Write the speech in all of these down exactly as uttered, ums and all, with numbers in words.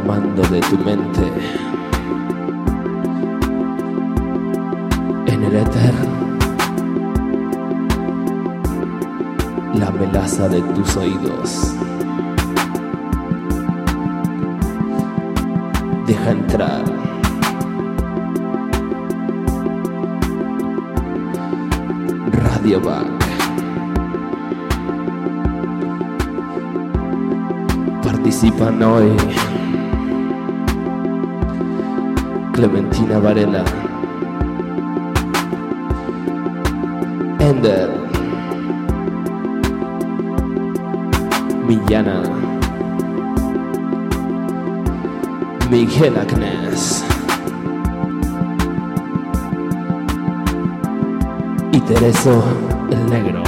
mando de tu mente. En el éter, la melaza de tus oídos. Deja entrar Radio Back. Participan hoy Clementina Varela, Ender, Millana, Miguel Agnés y Tereso el Negro.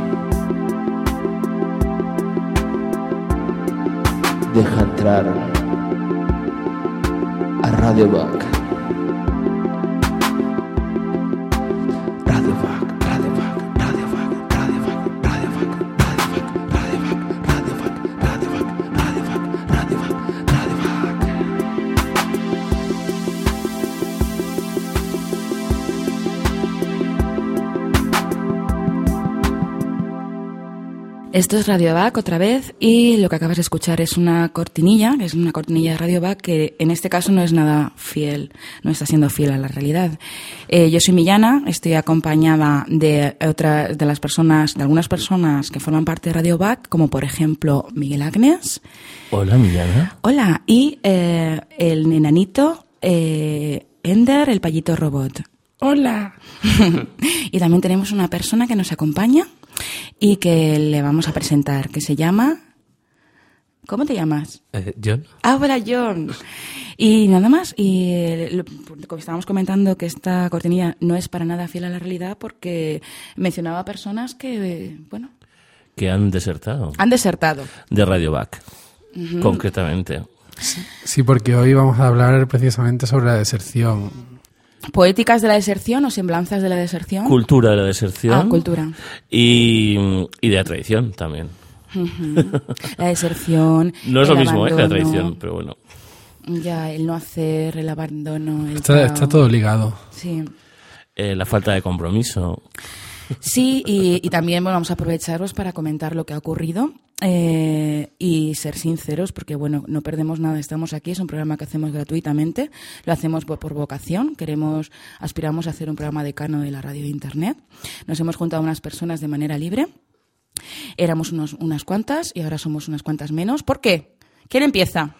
Deja entrar a Radio Back. Radio Back, Radio Back, Radio Back, Radio Back, Radio Back, Radio Back, Radio Back, Radio Back, Radio Back, Radio Back, Radio Back, Radio Back. Esto es Radio Back otra vez y lo que acabas de escuchar es una cortinilla, es una cortinilla de Radio Back que en este caso no es nada fiel, no está siendo fiel a la realidad. Eh, yo soy Millana, estoy acompañada de otras de las personas, de algunas personas que forman parte de Radio Back, como por ejemplo Miguel Agnés. Hola, Millana. Hola, y eh, el enanito eh, Ender, el payito robot. Hola. Y también tenemos una persona que nos acompaña y que le vamos a presentar, que se llama... ¿Cómo te llamas? Eh, John. Ah, hola, John. Y nada más, y eh, lo, como estábamos comentando que esta cortinilla no es para nada fiel a la realidad porque mencionaba personas que, eh, bueno... Que han desertado. Han desertado. De Radio Back, uh-huh. Concretamente. Sí, sí, porque hoy vamos a hablar precisamente sobre la deserción. Poéticas de la deserción o semblanzas de la deserción. Cultura de la deserción. Ah, cultura. Y, y de la tradición también. Uh-huh. La deserción. No es lo mismo, abandono, ¿eh? Que la tradición, pero bueno. Ya, el no hacer, el abandono. El está, está todo ligado. Sí. Eh, la falta de compromiso. Sí, y, y también bueno, vamos a aprovecharlos para comentar lo que ha ocurrido eh, y ser sinceros, porque bueno, no perdemos nada, estamos aquí, es un programa que hacemos gratuitamente, lo hacemos por, por vocación, queremos, aspiramos a hacer un programa decano de la radio de internet, nos hemos juntado unas personas de manera libre, éramos unos, unas cuantas y ahora somos unas cuantas menos. ¿Por qué? ¿Quién empieza?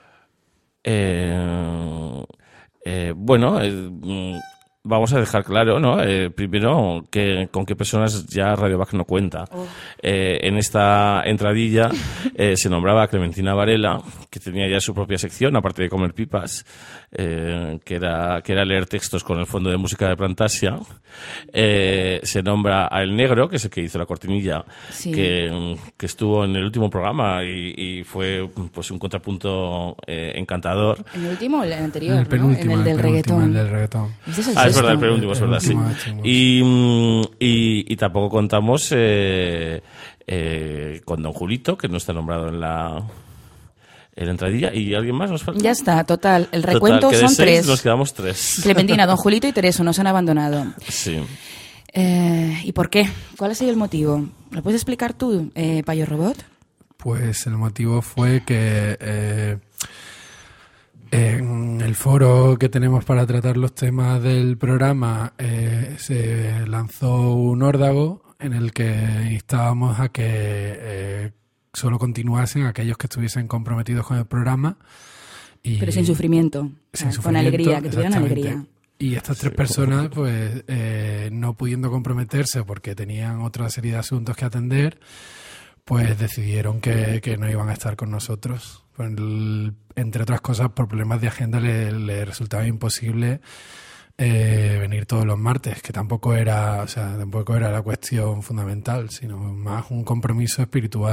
Eh, eh, bueno, eh, vamos a dejar claro, ¿no? Eh, primero, que con qué personas ya Radio Back no cuenta. Oh. Eh, en esta entradilla eh, se nombraba a Clementina Varela, que tenía ya su propia sección, aparte de comer pipas, eh, que era que era leer textos con el fondo de música de Plantasia. Eh, se nombra a El Negro, que es el que hizo la cortinilla, sí. que, que estuvo en el último programa y, y fue pues un contrapunto eh, encantador. ¿En el último o en el anterior? En el penúltimo, ¿no? En el, el del penúltimo, reggaetón. El del reggaetón. ¿Este es el ah, sexto? es verdad, el penúltimo, es verdad, sí. Y, y, y tampoco contamos eh, eh, con Don Julito, que no está nombrado en la... en la entradilla. ¿Y alguien más nos falta? Ya está, total. El recuento total, que de son seis tres. Nos quedamos tres. Clementina, Don Julito y Tereso nos han abandonado. Sí. Eh, ¿Y por qué? ¿Cuál ha sido el motivo? ¿Lo puedes explicar tú, eh, Payo Robot? Pues el motivo fue que eh, en el foro que tenemos para tratar los temas del programa eh, se lanzó un órdago en el que instábamos a que eh, solo continuasen aquellos que estuviesen comprometidos con el programa. Y, pero sin sufrimiento, sin ah, sufrimiento, con alegría, que tuvieran alegría. Y estas tres personas, pues, eh, no pudiendo comprometerse porque tenían otra serie de asuntos que atender, pues decidieron que, que no iban a estar con nosotros. Pues el, entre otras cosas, por problemas de agenda le, le resultaba imposible eh, venir todos los martes, que tampoco era, o sea, tampoco era la cuestión fundamental, sino más un compromiso espiritual.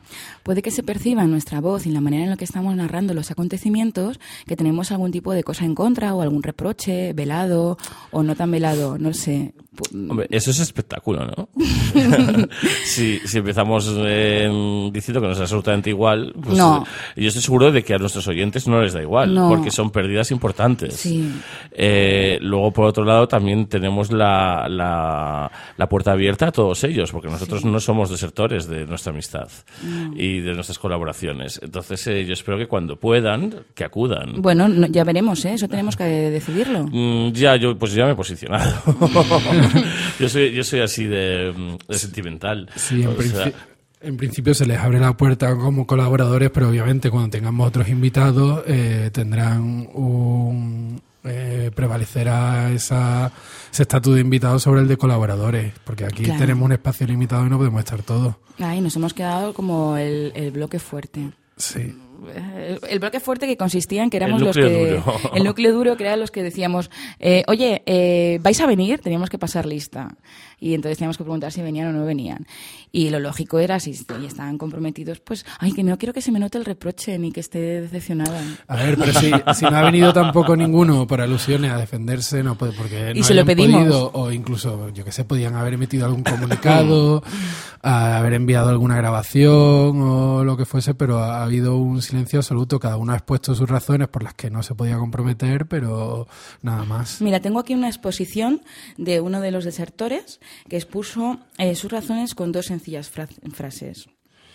Puede que se perciba en nuestra voz y en la manera en la que estamos narrando los acontecimientos que tenemos algún tipo de cosa en contra o algún reproche velado o no tan velado, no sé. Hombre, eso es espectáculo, ¿no? si, si empezamos eh, diciendo que nos es absolutamente igual, pues no. eh, yo estoy seguro de que a nuestros oyentes no les da igual, no. porque son pérdidas importantes. Sí. Eh, luego, por otro lado, también tenemos la, la, la puerta abierta a todos ellos, porque nosotros sí. no somos desertores de nuestra amistad no. y de nuestras colaboraciones. Entonces, eh, yo espero que cuando puedan, que acudan. Bueno, no, ya veremos, ¿eh? Eso tenemos que decidirlo. Mm, ya, yo pues ya me he posicionado. yo soy yo soy así de, de sentimental. Sí, en, o princi- sea, en principio se les abre la puerta como colaboradores, pero obviamente cuando tengamos otros invitados eh, tendrán un... Eh, prevalecerá esa, ese estatus de invitados sobre el de colaboradores, porque aquí claro. tenemos un espacio limitado y no podemos estar todos. Ay, nos hemos quedado como el, el bloque fuerte. Sí. El, el bloque fuerte que consistía en que éramos el los que... duro. El núcleo duro, que eran los que decíamos, eh, oye, eh, ¿vais a venir? Teníamos que pasar lista. Y entonces teníamos que preguntar si venían o no venían. Y lo lógico era, si estaban comprometidos, pues, ay, que no quiero que se me note el reproche ni que esté decepcionada. A ver, pero si, si no ha venido tampoco ninguno por alusiones a defenderse, no puede, porque no y se lo pedimos. Podido, o incluso, yo que sé, podían haber emitido algún comunicado, a haber enviado alguna grabación o lo que fuese, pero ha habido un silencio absoluto. Cada uno ha expuesto sus razones por las que no se podía comprometer, pero nada más. Mira, tengo aquí una exposición de uno de los desertores que expuso eh, sus razones con dos sencillas fra- frases.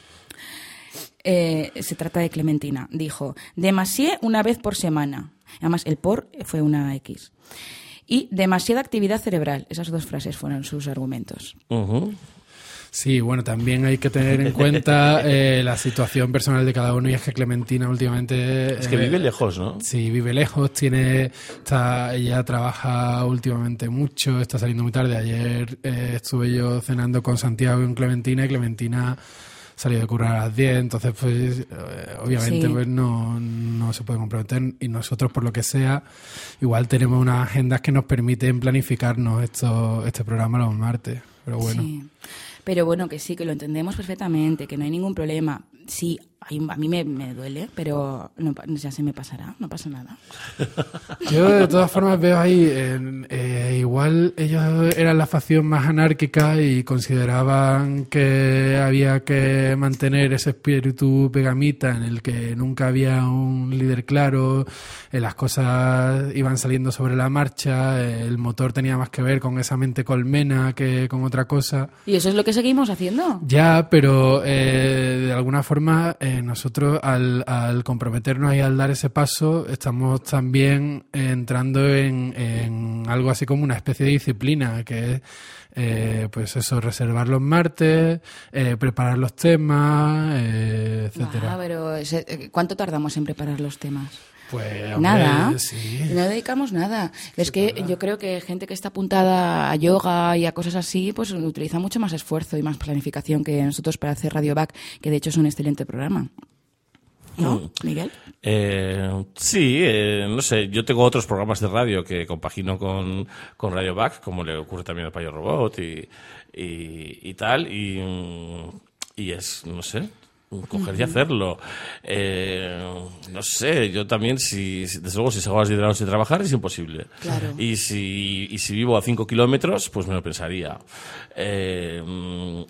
Eh, se trata de Clementina. Dijo, demasié una vez por semana. Además, el por fue una X. Y demasiada actividad cerebral. Esas dos frases fueron sus argumentos. Uh-huh. Sí, bueno, también hay que tener en cuenta eh, la situación personal de cada uno, y es que Clementina últimamente... Es que eh, vive lejos, ¿no? Sí, vive lejos, tiene, está, ella trabaja últimamente mucho, está saliendo muy tarde. Ayer eh, estuve yo cenando con Santiago y con Clementina, y Clementina salió de currar a las diez, entonces pues eh, obviamente sí. pues no, no se puede comprometer, y nosotros por lo que sea igual tenemos unas agendas que nos permiten planificarnos esto, este programa los martes, pero bueno. Sí. Pero bueno, que sí, que lo entendemos perfectamente, que no hay ningún problema. Sí, a mí me, me duele, pero no, ya se me pasará, no pasa nada. Yo de todas formas veo ahí, eh, eh, igual ellos eran la facción más anárquica y consideraban que había que mantener ese espíritu pegamita en el que nunca había un líder claro, eh, las cosas iban saliendo sobre la marcha, eh, el motor tenía más que ver con esa mente colmena que con otra cosa. ¿Y eso es lo que seguimos haciendo? Ya, pero eh, de alguna forma... Eh, nosotros al, al comprometernos y al dar ese paso estamos también entrando en, en algo así como una especie de disciplina, que es eh, pues eso, reservar los martes, eh, preparar los temas, eh, etcétera. Ah, pero ese, ¿cuánto tardamos en preparar los temas? Pues, hombre, nada, sí. No dedicamos nada. Sí, es que verdad. Yo creo que gente que está apuntada a yoga y a cosas así, pues utiliza mucho más esfuerzo y más planificación que nosotros para hacer Radio Back, que de hecho es un excelente programa. ¿No, Miguel? Eh, sí, eh, no sé, yo tengo otros programas de radio que compagino con, con Radio Back, como le ocurre también al Payo Robot y, y, y tal, y, y es, no sé... coger y hacerlo. Eh, no sé, yo también, si, si desde luego, si salgo a las diez de la noche de trabajar es imposible. Claro. Y si, y si vivo a cinco kilómetros, pues me lo pensaría. Eh, mm,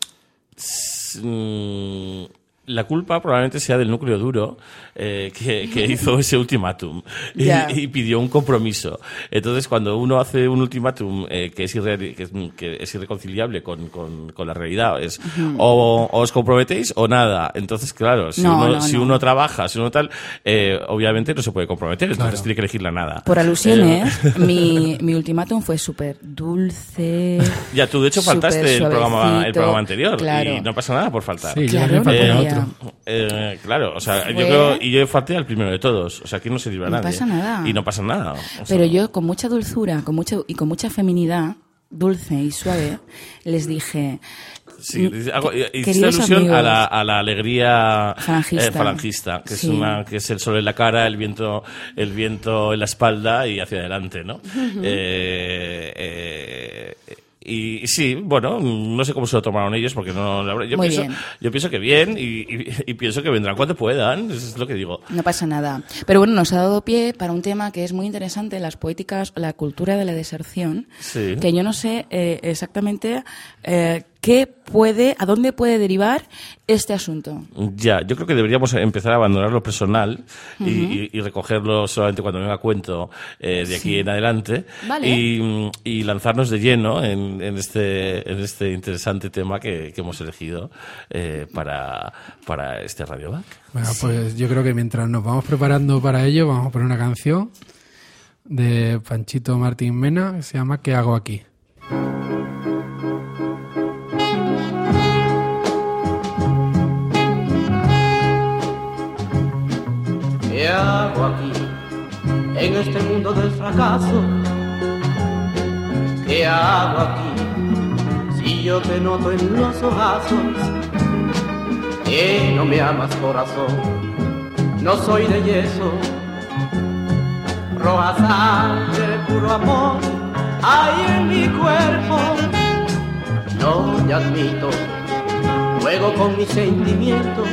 mm, la culpa probablemente sea del núcleo duro eh, que, que hizo ese ultimátum y, Yeah. y pidió un compromiso. Entonces, cuando uno hace un ultimátum eh, que, es irre, que, es, que es irreconciliable con, con, con la realidad, es uh-huh. o, o os comprometéis o nada. Entonces, claro, si, no, uno, no, si no. uno trabaja, si uno tal, eh, obviamente no se puede comprometer, entonces Claro. tiene que elegir la nada. Por alusiones, Eh, mi, mi ultimátum fue súper dulce. Ya, tú de hecho faltaste súper el programa, el suavecito, programa anterior claro. y no pasa nada por faltar. Sí, yo Claro, también falté no a podía. otro. Eh, claro, o sea, Fue- yo creo, y yo falté al primero de todos, o sea, aquí no se libra No nadie. pasa nada. Y no pasa nada. O sea, Pero yo, con mucha dulzura con mucho, y con mucha feminidad, dulce y suave, les dije... Sí, dice- hago- hiciste Queridos alusión amigos, a la, a la alegría Falangista. eh, falangista, que, Sí. es una, que es el sol en la cara, el viento, el viento en la espalda y hacia adelante, ¿no? eh, eh, y sí, bueno, no sé cómo se lo tomaron ellos, porque no... Yo, Muy pienso, bien. yo pienso que bien y, y, y pienso que vendrán cuando puedan, es lo que digo. No pasa nada. Pero bueno, nos ha dado pie para un tema que es muy interesante, las poéticas, la cultura de la deserción, Sí. que yo no sé eh, exactamente eh, qué puede, a dónde puede derivar este asunto. Ya, yo creo que deberíamos empezar a abandonar lo personal y, y, y recogerlo solamente cuando venga a cuento eh, de aquí Sí. en adelante. Vale. Y, y lanzarnos de lleno en, en, este, en este interesante tema que, que hemos elegido eh, para, para este Radio Back. Bueno, pues yo creo que mientras nos vamos preparando para ello, vamos a poner una canción de Panchito Martín Mena que se llama ¿Qué hago aquí? ¿Qué hago aquí en este mundo del fracaso? ¿Qué hago aquí si yo te noto en los ojazos? Que no me amas, corazón, no soy de yeso. Roja sangre, puro amor hay en mi cuerpo. No te admito, juego con mis sentimientos.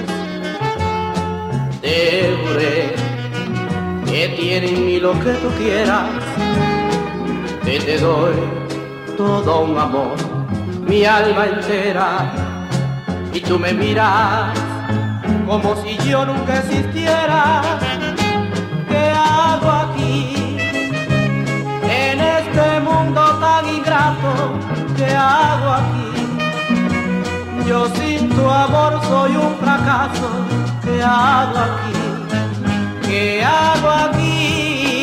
Te juré que tiene en mí lo que tú quieras, que te doy todo un amor, mi alma entera, y tú me miras como si yo nunca existiera. ¿Qué hago aquí en este mundo tan ingrato? ¿Qué hago aquí? Yo sin tu amor soy un fracaso. ¿Qué hago aquí? ¿Qué hago aquí?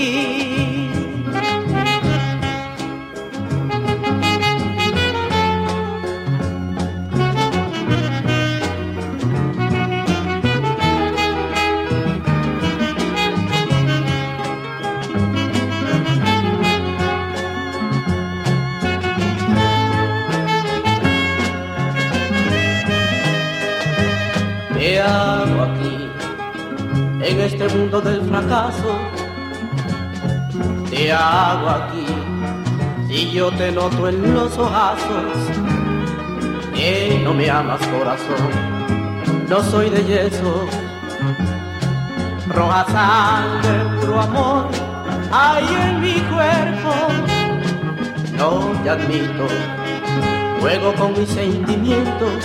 ¿Qué hago aquí en este mundo del fracaso? ¿Qué hago aquí si yo te noto en los ojazos? Que no me amas, corazón, no soy de yeso. Roja sangre, puro amor hay en mi cuerpo. No te admito, juego con mis sentimientos.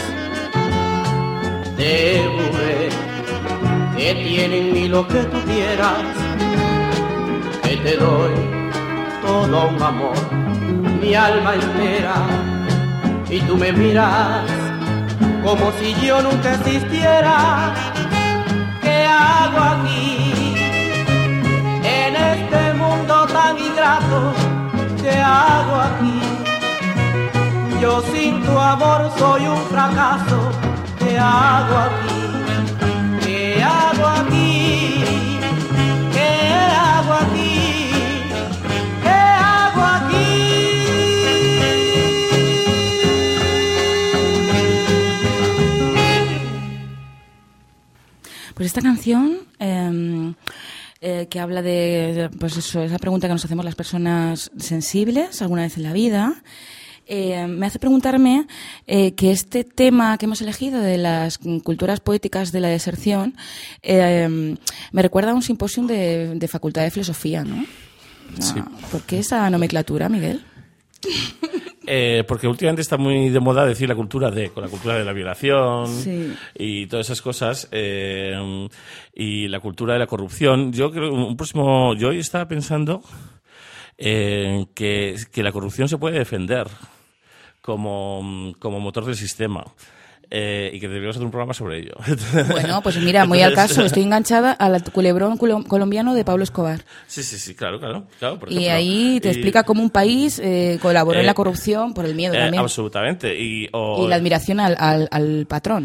Te juré que tiene en mí lo que tú quieras, que te doy todo un amor, mi alma entera, y tú me miras como si yo nunca existiera. ¿Qué hago aquí en este mundo tan ingrato? ¿Qué hago aquí? Yo sin tu amor soy un fracaso. ¿Qué hago aquí? ¿Qué hago aquí? ¿Qué hago aquí? ¿Qué hago aquí? Pues esta canción eh, eh, que habla de, pues eso, esa pregunta que nos hacemos las personas sensibles alguna vez en la vida. Eh, me hace preguntarme eh, que este tema que hemos elegido de las culturas poéticas de la deserción eh, me recuerda a un simposio de, de Facultad de Filosofía, ¿no? O sea, Sí. ¿por qué esa nomenclatura, Miguel? Eh, porque últimamente está muy de moda decir la cultura de, con la cultura de la violación Sí. y todas esas cosas, eh, y la cultura de la corrupción. Yo creo un próximo, yo hoy estaba pensando eh, que, que la corrupción se puede defender como, como motor del sistema. Eh, y que deberíamos hacer un programa sobre ello. Bueno, pues mira, muy al caso, estoy enganchada al culebrón culo- colombiano de Pablo Escobar. Sí, sí, sí, claro, claro. claro por Y ejemplo. ahí te Y- explica cómo un país eh, colaboró en Eh, la corrupción por el miedo eh, también. absolutamente. Y, o- Y la admiración al, al, al patrón, ¿eh?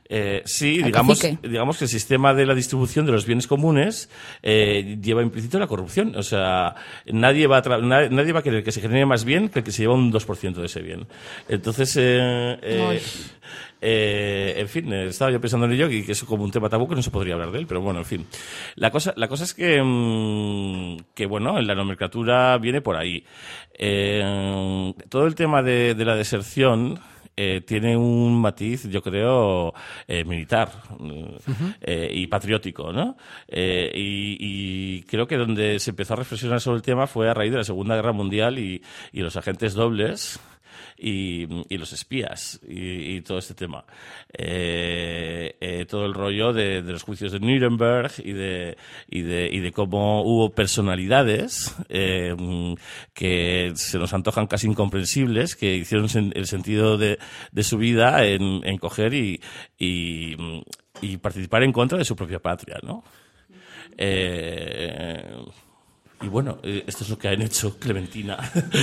Eh, sí, Al digamos, cacique. digamos que el sistema de la distribución de los bienes comunes eh, lleva implícito la corrupción. O sea, nadie va, a tra- nadie, nadie va a querer que se genere más bien que el que se lleva un dos por ciento de ese bien. Entonces, eh, eh, eh, en fin, eh, estaba yo pensando en ello y que es como un tema tabú que no se podría hablar de él, pero bueno, en fin. La cosa, la cosa es que, mmm, que bueno, en la nomenclatura viene por ahí. Eh, todo el tema de, de la deserción Eh, tiene un matiz, yo creo, eh, militar uh-huh. eh, y patriótico, ¿no? Eh, y, y creo que donde se empezó a reflexionar sobre el tema fue a raíz de la Segunda Guerra Mundial y, y los agentes dobles y, y los espías y, y todo este tema. Eh, eh, todo el rollo de, de los juicios de Nuremberg y de, y de, y de cómo hubo personalidades eh, que se nos antojan casi incomprensibles, que hicieron sen- el sentido de, de su vida en, en coger y, y, y participar en contra de su propia patria, ¿no? Eh, Y bueno, eh, esto es lo que han hecho Clementina.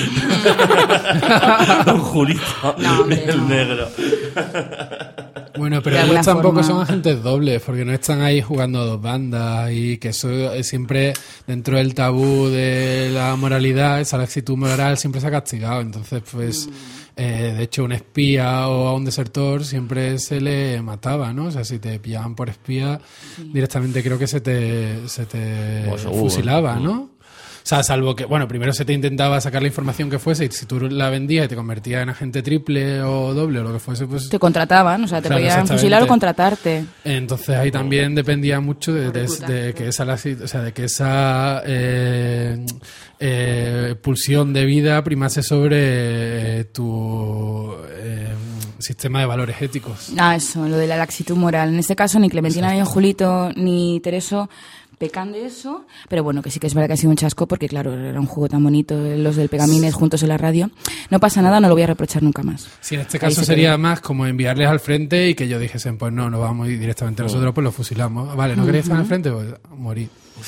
Don Julito, No, hombre, el no. negro. Bueno, pero De ellos alguna tampoco forma. son agentes dobles, porque no están ahí jugando a dos bandas y que eso es siempre dentro del tabú de la moralidad, esa laxitud moral siempre se ha castigado. Entonces, pues, eh, de hecho, un espía o a un desertor siempre se le mataba, ¿no? O sea, si te pillaban por espía, directamente creo que se te, se te Pues seguro. fusilaba, ¿no? O sea, salvo que, bueno, primero se te intentaba sacar la información que fuese y si tú la vendías y te convertías en agente triple o doble o lo que fuese, pues... Te contrataban, o sea, te Claro, podían exactamente. fusilar o contratarte. Entonces ahí también dependía mucho de, de- de que esa, o sea, de que esa eh, eh, pulsión de vida primase sobre eh, tu eh, sistema de valores éticos. Ah, eso, lo de la laxitud moral. En este caso, ni Clementina, ni Julito, ni Tereso pecan de eso, pero bueno, que sí que es verdad que ha sido un chasco porque, claro, era un juego tan bonito, los del Pegamines juntos en la radio. No pasa nada, no lo voy a reprochar nunca más. Sí, en este Ahí caso se sería quedó. más como enviarles al frente y que ellos dijesen, pues no, no vamos y directamente nosotros, pues lo fusilamos. Vale, ¿no queréis estar al frente? Pues morir.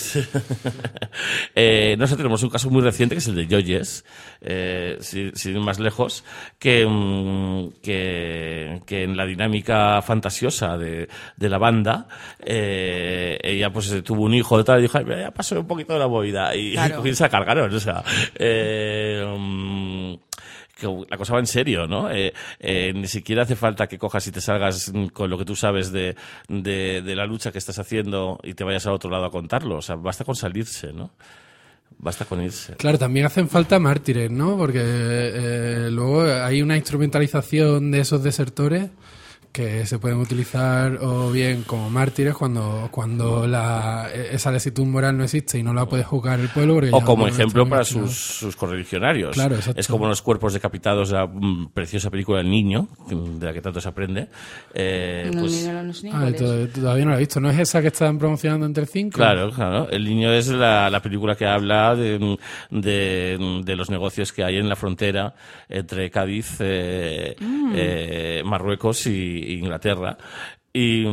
eh, nosotros tenemos un caso muy reciente que es el de Yoyes, eh, sin, sin ir más lejos, que, mm, que, que en la dinámica fantasiosa de, de la banda, eh, ella pues tuvo un hijo de tal y dijo, ay, ya pasó un poquito de la movida y, Claro. y se la cargaron, o sea, eh, mm, que la cosa va en serio, ¿no? Eh, eh, ni siquiera hace falta que cojas y te salgas con lo que tú sabes de, de, de la lucha que estás haciendo y te vayas a otro lado a contarlo. O sea, basta con salirse, ¿no? Basta con irse. Claro, también hacen falta mártires, ¿no? Porque eh, luego hay una instrumentalización de esos desertores que se pueden utilizar o bien como mártires cuando cuando la, esa lesitud moral no existe y no la puede juzgar el pueblo. Porque O ya como no ejemplo están para relacionados. sus, sus correligionarios. Claro, exacto. Es como los cuerpos decapitados de la mm, preciosa película El Niño, de la que tanto se aprende. Eh, No, pues, ni- no, no sé ni Ah, cuál es. to- todavía no la he visto. ¿No es esa que están promocionando entre cinco? Claro, claro. El Niño es la, la película que habla de, de, de los negocios que hay en la frontera entre Cádiz, eh, eh, Marruecos y, y Inglaterra. Y,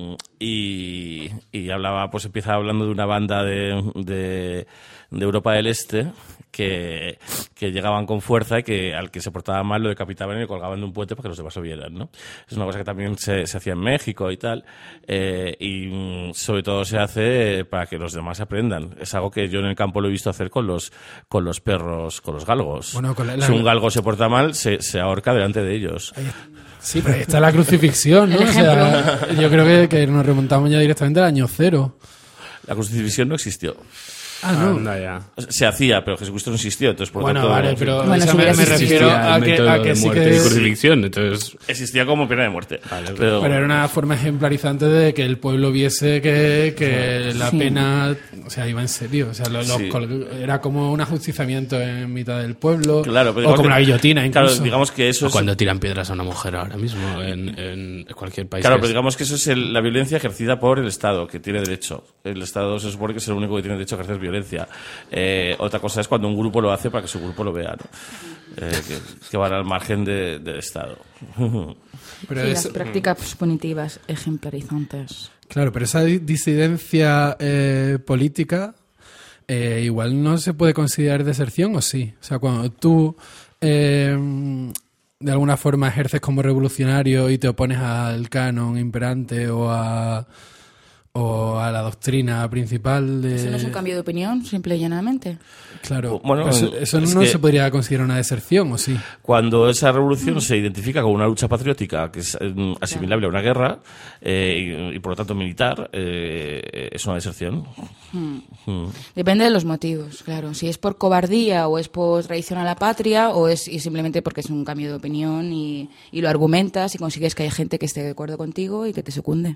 y, y hablaba, pues empieza hablando de una banda de, de, de Europa del Este que, que llegaban con fuerza y que al que se portaba mal lo decapitaban y le colgaban de un puente para que los demás lo vieran, ¿no? Es una cosa que también se, se hacía en México y tal, eh, y mm, sobre todo se hace eh, para que los demás aprendan. Es algo que yo en el campo lo he visto hacer con los, con los perros, con los galgos. Bueno, con la- la- si un galgo se porta mal, se, se ahorca delante de ellos. Sí, pero ahí está la crucifixión, ¿no? El O sea, yo creo que, que nos remontamos ya directamente al año cero. La crucifixión no existió. Ah, no. Anda ya. Se hacía, pero Jesucristo no existió, entonces por Bueno, tanto... vale, pero Bueno, o sea, si me, hubiera me existido. refiero Existía a el que, método a de que sí muerte que y es- crucifixión, entonces... Existía como pena de muerte. Vale, pero, Pero era una forma ejemplarizante de que el pueblo viese que, que la Sí. pena, o sea, iba en serio. O sea, lo- los Sí. col- era como un ajusticiamiento en mitad del pueblo. Claro, pero o digamos como que- la guillotina, incluso. Claro, digamos que eso O es... cuando tiran piedras a una mujer ahora mismo en, en cualquier país. Claro, que pero es- digamos que eso es el- la violencia ejercida por el Estado, que tiene derecho. El Estado se supone que es el único que tiene derecho a ejercer violencia. Eh, otra cosa es cuando un grupo lo hace para que su grupo lo vea, ¿no? Eh, que, que van al margen de- del Estado. Pero Sí, es- las prácticas punitivas ejemplarizantes. Claro, pero esa di- disidencia eh, política eh, igual no se puede considerar deserción, ¿o sí? O sea, cuando tú eh, de alguna forma ejerces como revolucionario y te opones al canon imperante o a, o a la doctrina principal de... ¿Eso no es un cambio de opinión, simple y llanamente? Claro, Bueno, eso, eso no que se podría considerar una deserción, ¿o sí? Cuando esa revolución mm. se identifica como una lucha patriótica que es eh, asimilable a una guerra eh, y, y por lo tanto militar, eh, es una deserción. Mm. Mm. Depende de los motivos, claro. Si es por cobardía o es por traición a la patria o es y simplemente porque es un cambio de opinión y, y lo argumentas y consigues que haya gente que esté de acuerdo contigo y que te secunde.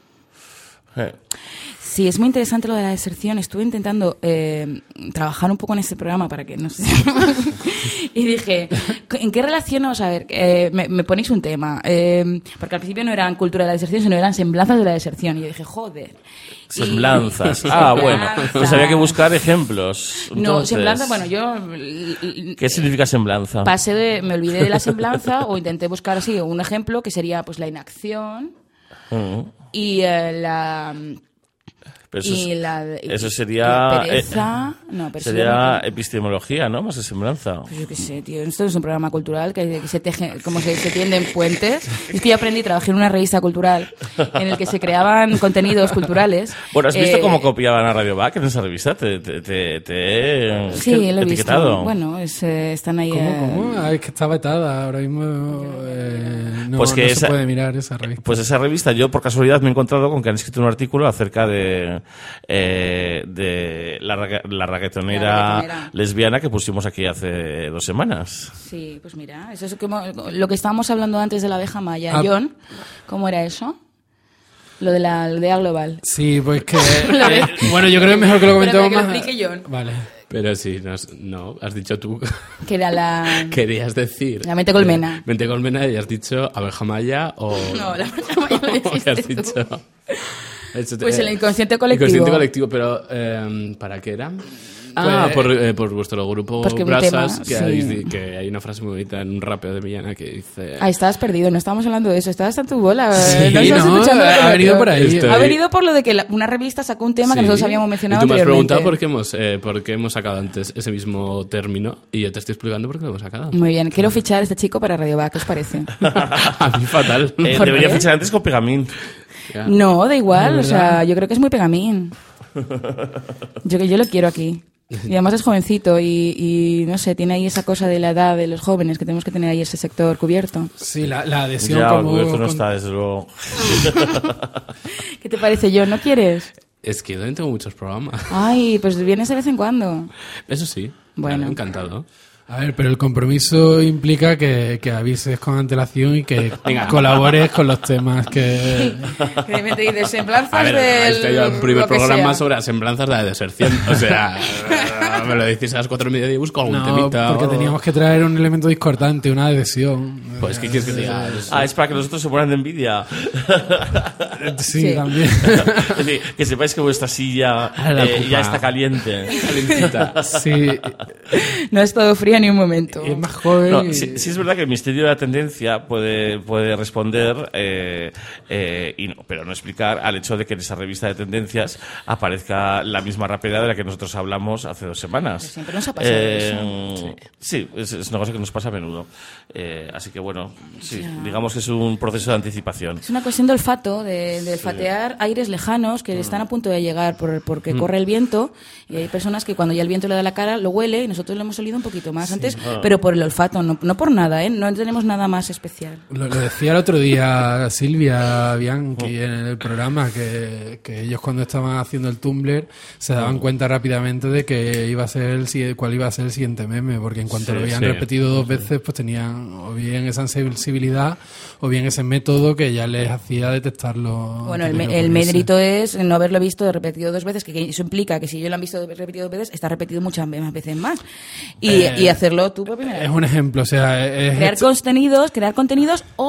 Eh. Sí, es muy interesante lo de la deserción. Estuve intentando eh, trabajar un poco en este programa para que no sé. Y dije, ¿en qué relación? Vamos a ver, eh, me, me ponéis un tema. Eh, porque al principio no eran cultura de la deserción, sino eran semblanzas de la deserción. Y yo dije, joder. Semblanzas. Y... Ah, bueno. Pues había que buscar ejemplos. No, Entonces, semblanza, bueno, yo... ¿qué significa semblanza? Pasé de, me olvidé de la semblanza o intenté buscar así un ejemplo que sería pues la inacción uh-huh. y eh, la... Pero eso, y la, eso sería la pereza, eh, no, pero sería no, epistemología, ¿no? Más de semblanza. Pues yo qué sé, tío. Esto es un programa cultural que, que se teje, como se, se tienden puentes. Es que yo aprendí, trabajé en una revista cultural en el que se creaban contenidos culturales. Bueno, ¿has visto eh, cómo copiaban a Radio Back en esa revista? Te, te, te, te he sí, lo he etiquetado. Visto. Bueno, es, eh, están ahí. ¿Cómo, eh... cómo? Ah, es que está vetada ahora mismo. Eh, no, pues que no esa, se puede mirar esa revista. Pues esa revista, yo por casualidad me he encontrado con que han escrito un artículo acerca de. Eh, de la, la reggaetonera, reggaetonera lesbiana que pusimos aquí hace dos semanas. Sí, pues mira, eso es como lo que estábamos hablando antes de la abeja maya. Ah. John, ¿cómo era eso? Lo de la aldea global. Sí, pues que... eh, bueno, yo creo que es mejor que lo comentemos más. Lo explique John. Vale. Pero sí, no has, no, has dicho tú. Que era la... Querías decir... La mente colmena. Eh, mente colmena y has dicho abeja maya o... No, la abeja maya lo dijiste has dicho? tú. Pues el inconsciente colectivo. Inconsciente colectivo, pero eh, ¿para qué era? Ah, pues, por, eh, por vuestro grupo Brasas, que, sí. hay, que hay una frase muy bonita en un rapeo de Millana que dice... Ah, estabas perdido, no estábamos hablando de eso, estabas en tu bola. Sí, no, no, ha venido por ahí. Estoy... Ha venido por lo de que la, una revista sacó un tema sí. que nosotros habíamos mencionado y tú me has anteriormente. preguntado por qué, hemos, eh, por qué hemos sacado antes ese mismo término y yo te estoy explicando por qué lo hemos sacado. Muy bien, quiero fichar a este chico para Radio Back, ¿qué os parece? A mí fatal. Eh, debería fichar antes con Pegamín. Ya. No, da igual, o sea, yo creo que es muy Pegamín. Yo que yo lo quiero aquí. Y además es jovencito y, y, no sé, tiene ahí esa cosa de la edad de los jóvenes que tenemos que tener ahí ese sector cubierto. Sí, la, la adhesión ya, como... cubierto no con... está, desde luego. ¿Qué te parece, John? ¿No quieres? Es que yo también tengo muchos programas. Ay, pues vienes de vez en cuando. Eso sí. Bueno. Encantado. A ver, pero el compromiso implica que, que avises con antelación y que Venga. colabores con los temas que... Que me dices semblanzas a ver, del... Este es el primer programa sobre las semblanzas de la deserción. O sea, me lo decís a las cuatro y media y busco algún no, temita. porque o... teníamos que traer un elemento discordante, una adhesión. Pues, ¿qué quieres que te diga? Ah, es para que los otros se mueran de envidia. Sí, sí. también. Es decir, que sepáis que vuestra silla eh, ya está caliente. Calentita. Sí. No es todo frío ni un momento. Es más joven. No, y... sí, sí es verdad que el misterio de la tendencia puede, puede responder, eh, eh, y no, pero no explicar al hecho de que en esa revista de tendencias aparezca la misma rapidez de la que nosotros hablamos hace dos semanas. Pero siempre nos ha pasado eh, eso. Sí, es, es una cosa que nos pasa a menudo. Eh, así que bueno, sí, ya. digamos que es un proceso de anticipación. Es una cuestión de olfato, de, de olfatear sí. aires lejanos que mm. están a punto de llegar por, porque mm. corre el viento y hay personas que cuando ya el viento le da la cara lo huele y nosotros lo hemos olido un poquito más sí. antes, ah. pero por el olfato, no, no por nada, ¿eh? No tenemos nada más especial. Lo, lo decía el otro día Silvia Bianchi oh. en el programa que, que ellos cuando estaban haciendo el Tumblr se daban oh. cuenta rápidamente de que iba a ser el, cuál iba a ser el siguiente meme, porque en cuanto sí, lo habían sí. repetido dos veces pues tenían o bien esa sensibilidad o bien ese método que ya les hacía detectarlo. Bueno, el, el mérito es no haberlo visto repetido dos veces, que eso implica que si ellos lo han visto repetido dos veces, está repetido muchas más veces más. Y, eh, y hacerlo tú por primera vez. Es un ejemplo, o sea... Es crear esto... contenidos, crear contenidos o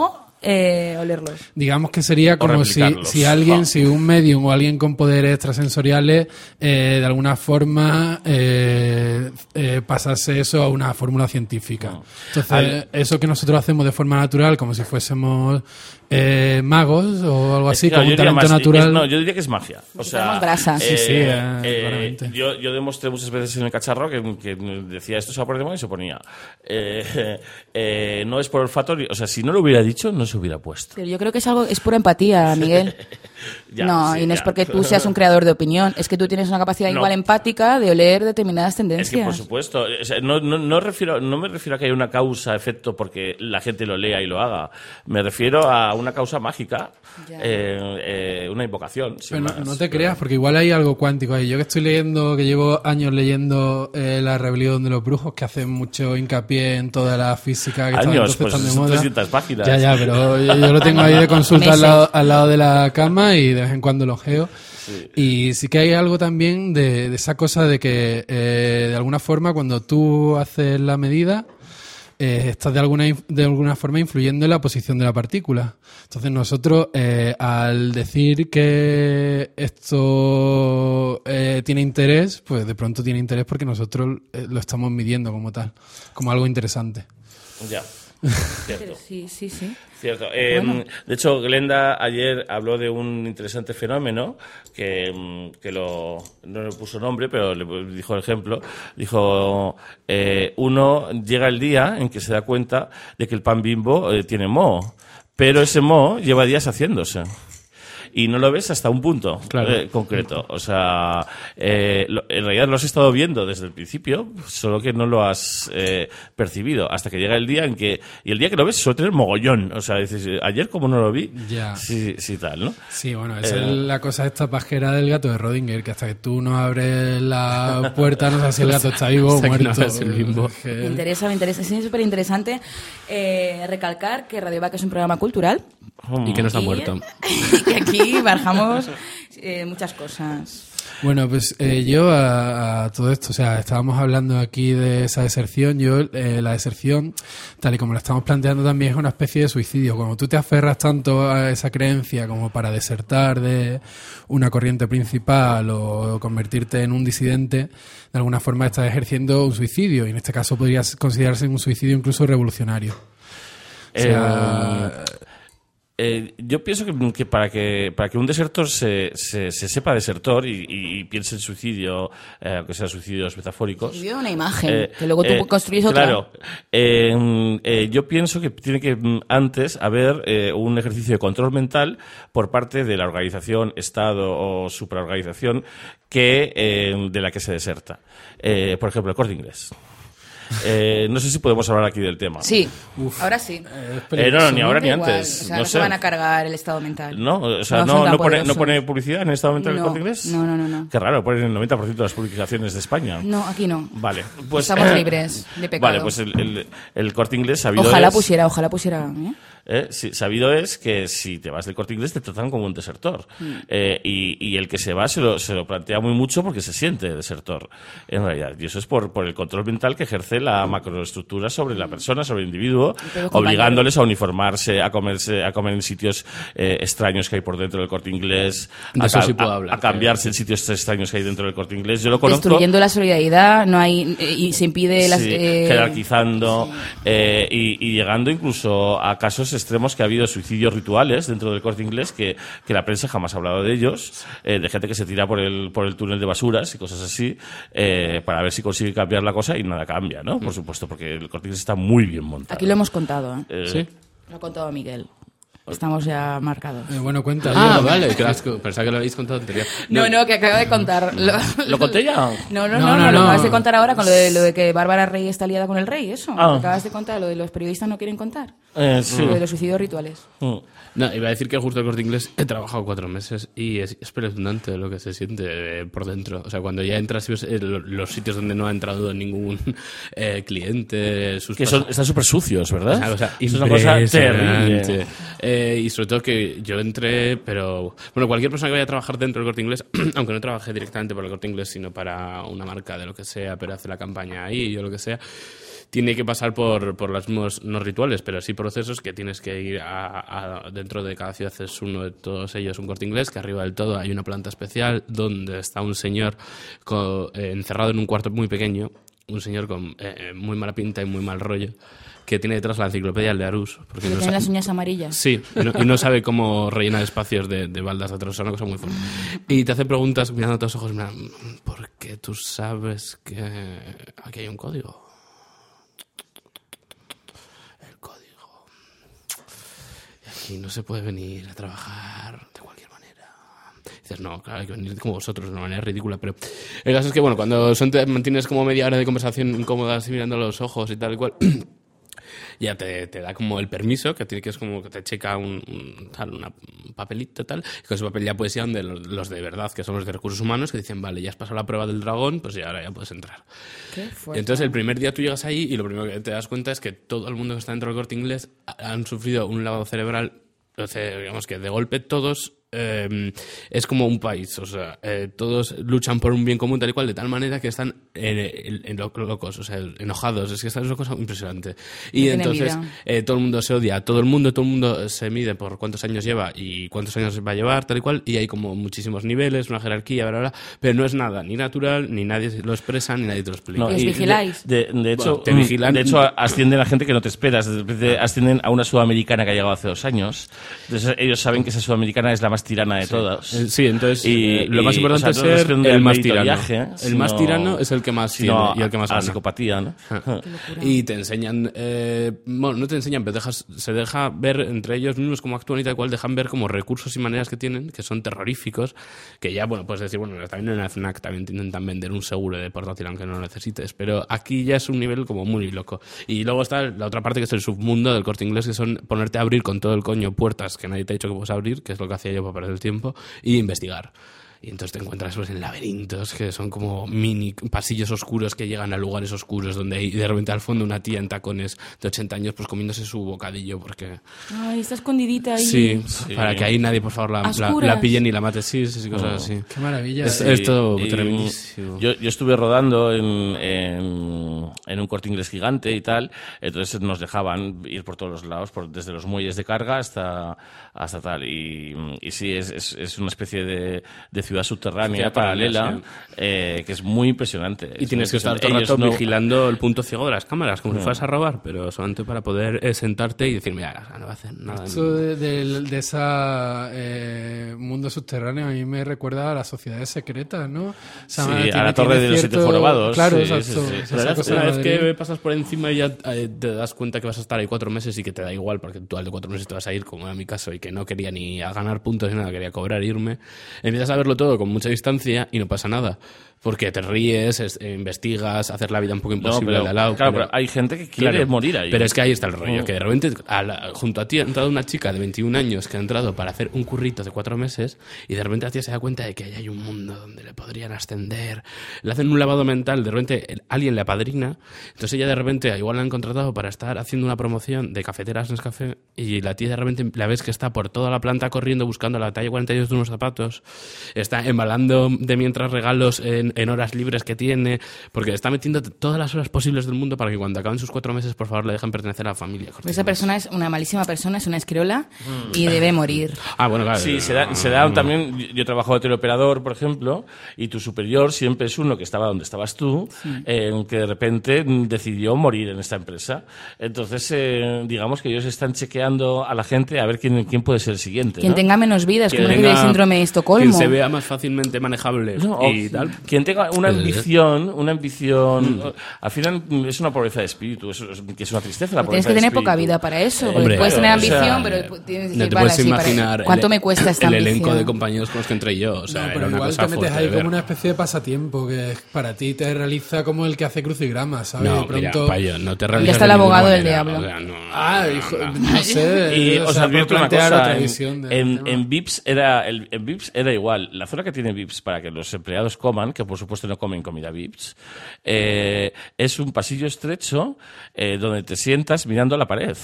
eh, olerlos. Digamos que sería como si, replicarlos. si alguien, Ah. si un medium o alguien con poderes extrasensoriales eh, de alguna forma eh, eh, pasase eso a una fórmula científica. Entonces, Al- eso que nosotros hacemos de forma natural, como si fuésemos eh, magos o algo Es así, que, como yo un diría talento más- natural. es- no, yo diría que es magia. O sea, Somos grasa. Sí, sí, eh, claramente. yo, yo demostré muchas veces en el cacharro que, que decía esto se va a poner de moda y se ponía. Eh, eh, no es por olfato, ni- o sea, si no lo hubiera dicho, no se hubiera puesto. Pero yo creo que es algo, es pura empatía, Miguel. Ya, no, sí, y no es ya. porque tú seas un creador de opinión, es que tú tienes una capacidad No. igual empática de oler determinadas Es tendencias. que, por supuesto, o sea, no, no, no, refiero, no me refiero a que haya una causa-efecto porque la gente lo lea y lo haga. Me refiero a una causa mágica, Ya. eh, eh, una invocación. sin Pero no, más. no te creas, porque igual hay algo cuántico ahí. Yo que estoy leyendo, que llevo años leyendo eh, La rebelión de los brujos, que hacen mucho hincapié en toda la física que estaba Años, entonces pues tan de son moda. trescientas páginas. Ya, ya, pero yo, yo lo tengo ahí de consulta al Meses. lado, al lado de la cama y de vez en cuando lo geo. Y sí que hay algo también de, de esa cosa de que, eh, de alguna forma, cuando tú haces la medida, eh, estás de alguna, inf- de alguna forma influyendo en la posición de la partícula. Entonces nosotros, eh, al decir que esto eh, tiene interés, pues de pronto tiene interés porque nosotros eh, lo estamos midiendo como tal, como algo interesante. Ya. Cierto. Pero sí, sí, sí. Cierto. Eh, Bueno. De hecho, Glenda ayer habló de un interesante fenómeno que, mm, que lo, no le puso nombre, pero le dijo el ejemplo. Dijo, eh, uno llega el día en que se da cuenta de que el pan Bimbo eh, tiene moho, pero ese moho lleva días haciéndose. Y no lo ves hasta un punto Claro. eh, concreto. O sea, eh, lo- en realidad lo has estado viendo desde el principio, solo que no lo has eh, percibido. Hasta que llega el día en que... Y el día que lo ves suele tener mogollón. O sea, dices, ayer como no lo vi, Ya. sí, sí tal, ¿no? Sí, bueno, esa Eh, es la cosa esta pajera del gato de Rodinger, que hasta que tú no abres la puerta no sabes si el gato está vivo o Hasta que no muerto. abres el limbo. Que- Me interesa, me interesa. Sí, es súper interesante eh, recalcar que Radio Vaca es un programa cultural Y que no está y, muerto. y que aquí barajamos eh, muchas cosas. Bueno, pues eh, yo a, a todo esto, o sea, estábamos hablando aquí de esa deserción. Yo, eh, la deserción, tal y como la estamos planteando también, es una especie de suicidio. Cuando tú te aferras tanto a esa creencia como para desertar de una corriente principal o convertirte en un disidente, de alguna forma estás ejerciendo un suicidio. Y en este caso podría considerarse un suicidio incluso revolucionario. O sea, Eh, yo pienso que, que para que para que un desertor se, se, se sepa desertor y, y- y piense en suicidio, eh, aunque sean suicidios metafóricos. Vive una imagen, eh, que luego tú eh, construyes otra. Claro. Eh, eh, yo pienso que tiene que mm, antes haber eh, un ejercicio de control mental por parte de la organización, Estado o supraorganización que, eh, de la que se deserta. Eh, por ejemplo, el Corte Inglés. Eh, no sé si podemos hablar aquí del tema. Sí, ahora sí. Eh, no, no, ni ahora ni Da igual, antes. o sea, no no sé. se van a cargar el estado mental. No, o sea, No no, son tan no, pone, no poderosos. pone publicidad en el estado mental del No, Corte Inglés. no, no, no, no. Qué raro, ponen el noventa por ciento de las publicaciones de España. No, aquí no. Vale, pues Estamos libres de pecado. Vale, pues el, el, el Corte Inglés sabido Ojalá es, pusiera, ojalá pusiera. ¿eh? eh, sí, sabido es que si te vas del Corte Inglés te tratan como un desertor. Mm. Eh, y, y el que se va se lo, se lo plantea muy mucho porque se siente desertor, en realidad. Y eso es por, por el control mental que ejerce la macroestructura sobre la persona, sobre el individuo, Pero, compañero. obligándoles a uniformarse, a comerse, a comer en sitios eh, extraños que hay por dentro del Corte Inglés, De a, eso ca- sí puedo a- hablar, a cambiarse en sitios extraños que hay dentro del Corte Inglés. Yo lo conozco. Destruyendo la solidaridad, no hay eh, y se impide las. Sí, eh, jerarquizando eh, y, y llegando incluso a casos extremos que ha habido suicidios rituales dentro del Corte Inglés que, que la prensa jamás ha hablado de ellos, eh, de gente que se tira por el, por el túnel de basuras y cosas así, eh, para ver si consigue cambiar la cosa y nada cambia, ¿no? Por supuesto, porque el Corte Inglés está muy bien montado. Aquí lo hemos contado, ¿eh? Eh, ¿Sí? Lo ha contado Miguel. Estamos ya marcados. eh, bueno, cuenta. Ah, yo- vale, que las- pensaba que lo habéis contado anterior. No, no, que acabo de contar. ¿Lo, ¿Lo conté ya? No, no, no, No, no, no, lo no. acabas de contar ahora con lo de, lo de que Bárbara Rey está liada con el rey, eso. Ah. Lo acabas de contar, lo de los periodistas no quieren contar. Eh, sí. Lo de los suicidios rituales. Mm. No, iba a decir que justo el Corte Inglés he trabajado cuatro meses y es espeluznante lo que se siente eh, por dentro. O sea, cuando ya entras y ves eh, lo- los sitios donde no ha entrado ningún eh, cliente, sus Que son, están súper sucios, ¿verdad? Es una cosa es una cosa terrible. impresionante. Eh, y sobre todo que yo entré, pero... Bueno, cualquier persona que vaya a trabajar dentro del Corte Inglés, aunque no trabaje directamente para el Corte Inglés, sino para una marca de lo que sea, pero hace la campaña ahí o lo que sea, tiene que pasar por, por los mismos, no rituales, pero sí procesos que tienes que ir a, a, dentro de cada ciudad es uno de todos ellos un Corte Inglés, que arriba del todo hay una planta especial donde está un señor con, eh, encerrado en un cuarto muy pequeño, un señor con eh, muy mala pinta y muy mal rollo, que tiene detrás la enciclopedia de Arús. Porque no tiene sabe... las uñas amarillas. Sí, y no, y no sabe cómo rellenar espacios de, de baldas de atrás, es una cosa muy fuerte. Y te hace preguntas mirando a tus ojos, mira, ¿por qué tú sabes que aquí hay un código? El código. Y aquí no se puede venir a trabajar de cualquier manera. Dices, no, claro, hay que venir como vosotros, de una manera ridícula, pero el caso es que, bueno, cuando son, te mantienes como media hora de conversación incómoda así mirando a los ojos y tal y cual, ya te, te da como el permiso, que tiene que es como que te checa un, un, tal, una, un papelito tal, y con ese papel ya puedes ir a donde los, los de verdad, que son los de recursos humanos, que dicen, vale, ya has pasado la prueba del dragón, pues ya ahora ya puedes entrar. Qué fuerte. Entonces el primer día tú llegas ahí y lo primero que te das cuenta es que todo el mundo que está dentro del Corte Inglés han sufrido un lavado cerebral, o sea, digamos que de golpe todos... Eh, es como un país, o sea, eh, todos luchan por un bien común tal y cual, de tal manera que están en, en, en locos, o sea, enojados, es que esta es una cosa impresionante. Y no entonces eh, todo el mundo se odia, todo el mundo, todo el mundo se mide por cuántos años lleva y cuántos años va a llevar, tal y cual, y hay como muchísimos niveles, una jerarquía, bla, bla, bla, pero no es nada ni natural, ni nadie lo expresa, ni nadie te lo explica. No, ¿y os vigiláis? De, de, de hecho, bueno, te vigilan. De hecho, ascienden a gente que no te esperas, de repente ascienden a una sudamericana que ha llegado hace dos años, entonces ellos saben que esa sudamericana es la más tirana de sí. todas. Sí, entonces y, eh, lo más y, importante o sea, es ser no el más tirano. Viaje, el sino, más tirano es el que más tiene y el que más a, a gana. psicopatía, ¿no? Y te enseñan, eh, bueno, no te enseñan, pero dejas, se deja ver entre ellos mismos cómo actúan y tal cual, dejan ver como recursos y maneras que tienen, que son terroríficos, que ya, bueno, puedes decir, bueno, también en la FNAC también intentan vender un seguro de portátil aunque no lo necesites, pero aquí ya es un nivel como muy loco. Y luego está la otra parte que es el submundo del Corte Inglés, que son ponerte a abrir con todo el coño puertas que nadie te ha dicho que puedes abrir, que es lo que hacía yo para perder el tiempo, y investigar. Y entonces te encuentras pues, en laberintos que son como mini pasillos oscuros que llegan a lugares oscuros donde hay de repente al fondo una tía en tacones de ochenta años pues comiéndose su bocadillo porque... Ay, está escondidita ahí. Sí, sí. para que ahí nadie por favor la, la, la pille ni la mate, sí, sí, sí cosas oh. así. Qué maravilla. Es, Sí, es todo y tremendísimo. Yo, yo estuve rodando en, en, en un Corte Inglés gigante y tal, entonces nos dejaban ir por todos los lados, por, desde los muelles de carga hasta, hasta tal. Y, y sí, es, es, es una especie de, de ciudad subterránea, Sí, paralela, sí. eh, que es muy impresionante. Y es tienes que estar todo el Ellos rato no- vigilando el punto ciego de las cámaras, como Mm. si fueras a robar, pero solamente para poder eh, sentarte y decir, mira, no va a hacer nada. Esto de, de, de esa eh, mundo subterráneo a mí me recuerda a las sociedades secretas, ¿no? O sea, Sí, tiene- a la torre tiene de los siete jorobados, Claro, sí, exacto. sí, sí. Esa Pero una cosa vez, de una vez Madrid. que pasas por encima y ya eh, te das cuenta que vas a estar ahí cuatro meses y que te da igual, porque tú al de cuatro meses te vas a ir, como era mi caso, y que no quería ni a ganar puntos ni nada, quería cobrar e irme, empiezas a verlo todo con mucha distancia y no pasa nada. Porque te ríes, es- eh, investigas, hacer la vida un poco No, imposible pero, de al lado. claro, pero- pero hay gente que quiere Claro, morir ahí. Pero es que ahí está el rollo, Mm. que de repente a la- junto a ti ha entrado una chica de veintiún años que ha entrado para hacer un currito de cuatro meses y de repente a ti se da cuenta de que ahí hay un mundo donde le podrían ascender. Le hacen un lavado mental, de repente el- alguien le apadrina, entonces ella de repente igual la han contratado para estar haciendo una promoción de cafeteras Nescafé y la tía de repente la ves que está por toda la planta corriendo buscando la talla cuarenta y dos de unos zapatos, está embalando de mientras regalos en, en horas libres que tiene, porque está metiendo todas las horas posibles del mundo para que cuando acaben sus cuatro meses, por favor, le dejen pertenecer a la familia. Esa persona es una malísima persona, es una escreola y debe morir. Ah, bueno, claro. Sí, se da, se da también. Yo trabajo de teleoperador, por ejemplo, y tu superior siempre es uno que estaba donde estabas tú, eh, que de repente mm, decidió morir en esta empresa. Entonces, eh, digamos que ellos están chequeando a la gente a ver quién, quién puede ser el siguiente. Quien ¿no? tenga menos vida, es Que como el tenga- síndrome de Quien Estocolmo. se vea más fácilmente manejable No, o y tal. quien tenga una Eh. ambición, una ambición, al final mm, es una pobreza de espíritu, es, es- que es una tristeza la Tienes pobreza que de tener espíritu. poca vida para eso. porque Hombre, puedes tener claro, o sea, ambición, pero tienes que No decir, te vale, puedes sí, para- imaginar ¿cuánto el, me cuesta esta el ambición? elenco de compañeros con los que entré yo. O sea, No, era pero una igual cosa te metes fuerte ahí de ver. como una especie de pasatiempo que para ti te realiza como el que hace crucigramas, ¿sabes? No, de pronto... mira, payo, no te Ya realizas está el de ninguna abogado del manera, diablo. o sea, no, Ah, no, hijo, no. no sé. Y o os sea, advierto puedo una plantear cosa, otra en, visión del en, tema. en Vips era, el, en Vips era igual. La zona que tiene Vips para que los empleados coman, que por supuesto no comen comida Vips, eh, es un pasillo estrecho eh, donde te sientas mirando a la pared.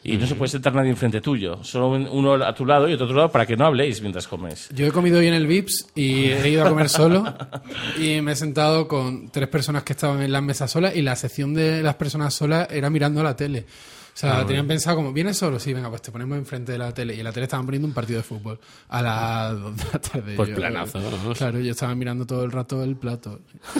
y no se puede sentar nadie enfrente tuyo, solo uno a tu lado y otro a tu lado para que no habléis mientras comes. Yo he comido hoy en el Vips y he ido a comer solo y me he sentado con tres personas que estaban en las mesas solas y la sección de las personas solas era mirando la tele. O sea, ah, tenían pensado como, ¿vienes solo? Sí, venga, pues te ponemos enfrente de la tele. Y en la tele estaban poniendo un partido de fútbol a las dos de la tarde. Pues yo, planazo, ¿no? Claro, yo estaba mirando todo el rato el plato.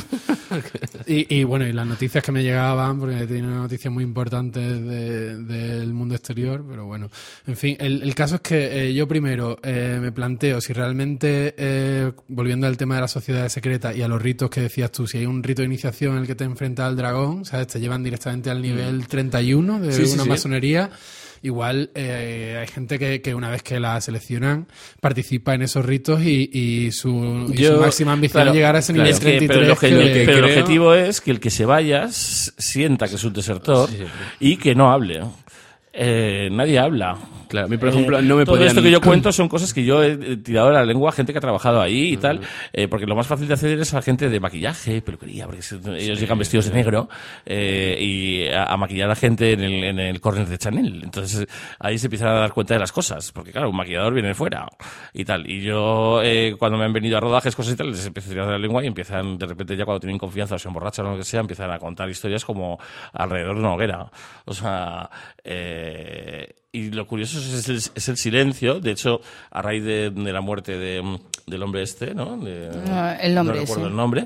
y, y bueno, y las noticias que me llegaban, porque tenía noticias muy importantes de, del mundo exterior, pero bueno. En fin, el, el caso es que eh, yo primero eh, me planteo si realmente, eh, volviendo al tema de las sociedades secretas y a los ritos que decías tú, si hay un rito de iniciación en el que te enfrentas al dragón, ¿sabes? Te llevan directamente al nivel treinta y uno de sí, sí, una sí. masonería. Igual eh, hay gente que, que una vez que la seleccionan participa en esos ritos y, y, su, y Yo, su máxima ambición claro, es llegar a ese claro, nivel es que, treinta y tres. pero, lo que, que- pero el creo- objetivo es que el que se vaya s- sienta que es un desertor Sí, sí. y que no hable. Eh, nadie habla. Claro, a mí, por ejemplo, no me Todo podían... esto que yo cuento son cosas que yo he tirado de la lengua a gente que ha trabajado ahí y tal, eh, porque lo más fácil de acceder es a gente de maquillaje, peluquería, porque se- ellos llegan vestidos de negro eh, y a, a maquillar a gente en el, en el corner de Chanel. Entonces ahí se empiezan a dar cuenta de las cosas, porque claro, un maquillador viene de fuera y tal. Y yo, eh, cuando me han venido a rodajes, cosas y tal, les empiezo a tirar de la lengua y empiezan, de repente ya cuando tienen confianza o se emborrachan o lo que sea, empiezan a contar historias como alrededor de una hoguera. O sea, eh, y lo curioso es el, es el silencio. De hecho, a raíz de, de la muerte de, del hombre este, ¿no? De, No, el nombre, no recuerdo sí. el nombre.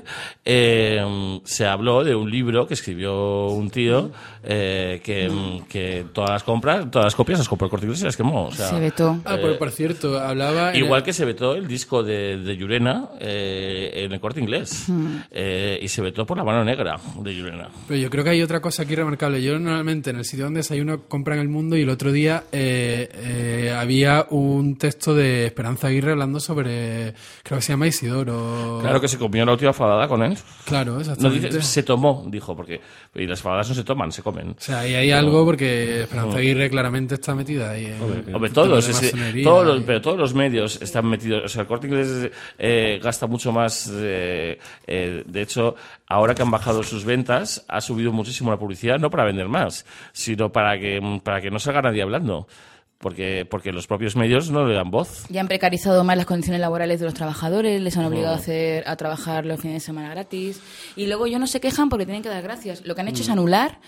Eh, se habló de un libro que escribió un tío eh, que, que todas las compras, todas las copias las compró el Corte Inglés y las quemó. O sea, Se vetó. Ah, por, por cierto, hablaba... en igual el- que se vetó el disco de, de Llurena eh, en el Corte Inglés. Eh, y se vetó por la mano negra de Llurena. Pero yo creo que hay otra cosa aquí remarcable. Yo normalmente en el sitio donde desayuno compra en El Mundo y el otro día eh, eh, había un texto de Esperanza Aguirre hablando sobre, creo que se llama Isidoro. Claro que se comió la última fabada con él. Claro, No exactamente. dice, se tomó, dijo, porque y las fabadadas no se toman, se comen. O sea, ahí hay algo porque Esperanza Aguirre claramente está metida ahí. En, Hombre, en todos, temas de ese- masonería todos los, y- pero todos los medios están metidos. O sea, el Corte Inglés eh, gasta mucho más. eh, eh, de hecho, ahora que han bajado sus ventas, ha subido muchísimo la publicidad, no para vender más, sino para que, para que no salga nadie hablando. Porque, porque los propios medios no le dan voz. Ya han precarizado más las condiciones laborales de los trabajadores, les han obligado a hacer a trabajar los fines de semana gratis. Y luego ellos no se quejan porque tienen que dar gracias. Lo que han hecho es anular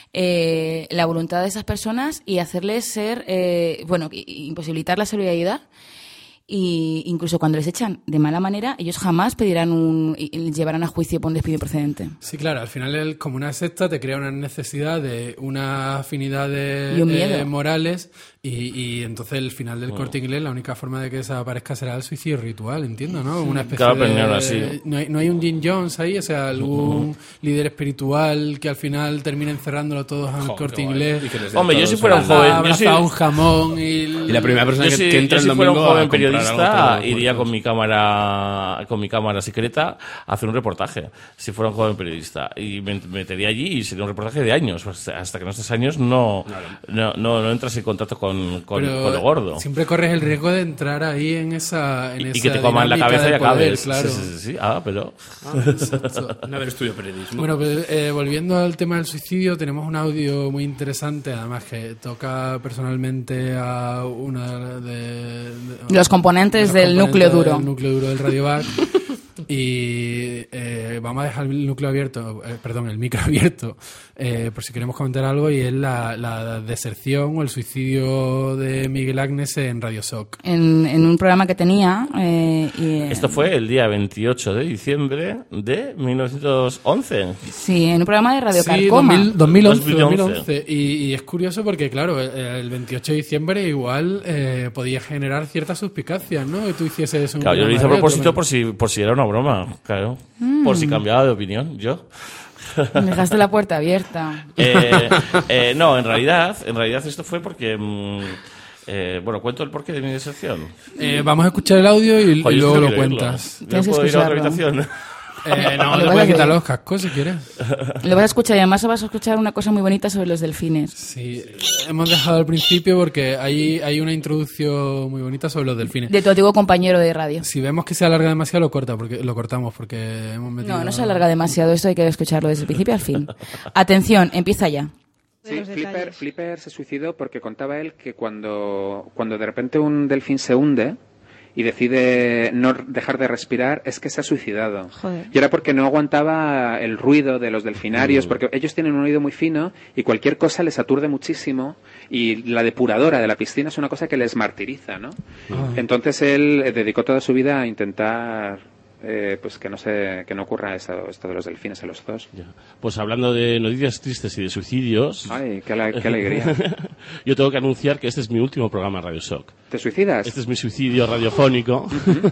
eh, la voluntad de esas personas y hacerles ser, eh, bueno, i- imposibilitar la solidaridad. Y incluso cuando les echan de mala manera, ellos jamás pedirán un, y- y llevarán a juicio por un despido procedente. Sí, claro, al final el, como una secta te crea una necesidad de unas afinidades Y un miedo. eh, morales y, y entonces el final del Corte Inglés la única forma de que desaparezca será el suicidio ritual, entiendo, ¿no? Una especie Claro, pero de... no, así. No hay, no hay un Jim Jones ahí, o sea, algún líder espiritual que al final termine encerrándolo todos en el Joder, Corte qué guay. Inglés. Y que les den Hombre, yo todos si fuera un una- joven, yo abrazado sí- un jamón y... Y la primera persona Yo que, si, que entra yo el si fuera un domingo a joven comprar algo periodista por- iría por- con mi cámara con mi cámara secreta a hacer un reportaje. Si fuera un joven periodista y me metería allí y sería un reportaje de años. Pues hasta que no estés años no no, no, no entras en contacto con, con, Pero con lo gordo. siempre corres el riesgo de entrar ahí en esa en Y, y esa que te coman la dinámica cabeza y del poder, acabes. claro. Sí, sí, sí. Ah, pero No haber estudiado periodismo. Bueno, pues, eh, volviendo al tema del suicidio, tenemos un audio muy interesante, además que toca personalmente a una de, de- Los componentes de los del núcleo duro. del núcleo duro del Radiobac. Y eh, vamos a dejar el núcleo abierto, eh, perdón, el micro abierto, eh, por si queremos comentar algo, y es la, la deserción o el suicidio de Miguel Agnes en Radio Soc. En, en un programa que tenía. eh, y, eh, esto fue el día veintiocho de diciembre de mil novecientos once. Sí, en un programa de Radio Sí, Carcoma. dos mil, dos mil once, dos mil once. dos mil once. Y, y es curioso porque, claro, el, el veintiocho de diciembre igual eh, podía generar ciertas suspicacias, ¿no? Que tú hicieses un Claro, yo lo programa hice a de radio propósito también. por si, por si era una broma, claro. Por si cambiaba de opinión, yo. Dejaste la puerta abierta. Eh, eh, no, en realidad, en realidad esto fue porque... mm, eh, bueno, cuento el porqué de mi deserción. Eh, vamos a escuchar el audio y, Joder, y yo luego lo quiero oírlo. cuentas. ¿Yo Tienes que puedo ir a otra escucharlo. habitación? Eh, no, Lo le vas puedes a quitar ver. los cascos si quieres. Lo vas a escuchar y además vas a escuchar una cosa muy bonita sobre los delfines. Sí, hemos dejado al principio porque hay, hay una introducción muy bonita sobre los delfines. De tu antiguo compañero de radio. Si vemos que se alarga demasiado, lo corta porque lo cortamos porque hemos metido... No, no se alarga demasiado, esto hay que escucharlo desde el principio al fin. Atención, empieza ya. de Sí, los Flipper, detalles. Flipper se suicidó porque contaba él que cuando, cuando de repente un delfín se hunde y decide no dejar de respirar, es que se ha suicidado. Joder. Y era porque no aguantaba el ruido de los delfinarios, Mm. porque ellos tienen un oído muy fino y cualquier cosa les aturde muchísimo, y la depuradora de la piscina es una cosa que les martiriza, ¿no? Ah. Entonces él eh, dedicó toda su vida a intentar eh, pues que no se que no ocurra eso, esto de los delfines en los zoos. Ya. Pues hablando de noticias tristes y de suicidios, Ay, qué, ale- qué alegría. yo tengo que anunciar que este es mi último programa en Radio Shock. ¿Te suicidas? Este es mi suicidio radiofónico.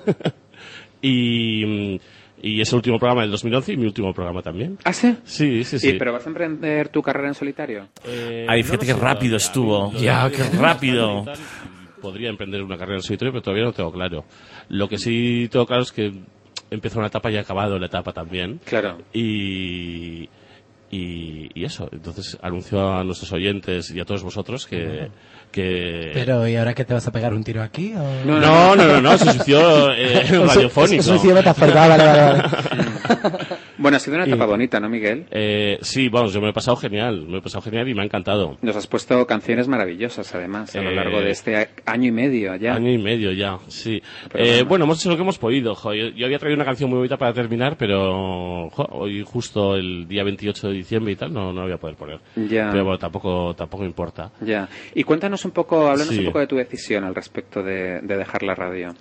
y, y es el último programa del dos mil once y mi último programa también. ¿Ah, sí? Sí, sí, sí. ¿Y, pero vas a emprender tu carrera en solitario? Eh, Ay, no pues lo eh, sé eh, todavía. eh, A mí rápido lo estuvo. de- Ya, lo de- qué rápido. y tal, Podría emprender una carrera en solitario, pero todavía no tengo claro. Lo que sí tengo claro es que empezó una etapa y ha acabado la etapa también. Claro. Y, y, y eso. Entonces anuncio a nuestros oyentes y a todos vosotros que... que... Pero, ¿y ahora qué te vas a pegar un tiro aquí? O... No, no, no, no, no, se suició eh, radiofónico. Es suicidio metafórico, ah, vale, vale, vale. Bueno, ha sido una etapa Y- bonita, ¿no, Miguel? Eh, sí, vamos, yo me lo he pasado genial, me lo he pasado genial y me ha encantado. Nos has puesto canciones maravillosas, además, a lo Eh, largo de este a- año y medio ya. Año y medio ya, sí. Pero Eh, bueno. bueno, hemos hecho lo que hemos podido. Jo. Yo, yo había traído una canción muy bonita para terminar, pero jo, hoy justo el día veintiocho de diciembre y tal no, no la voy a poder poner. Ya. Pero bueno, tampoco, tampoco importa. Ya. Y cuéntanos un poco, háblanos Sí. un poco de tu decisión al respecto de, de dejar la radio.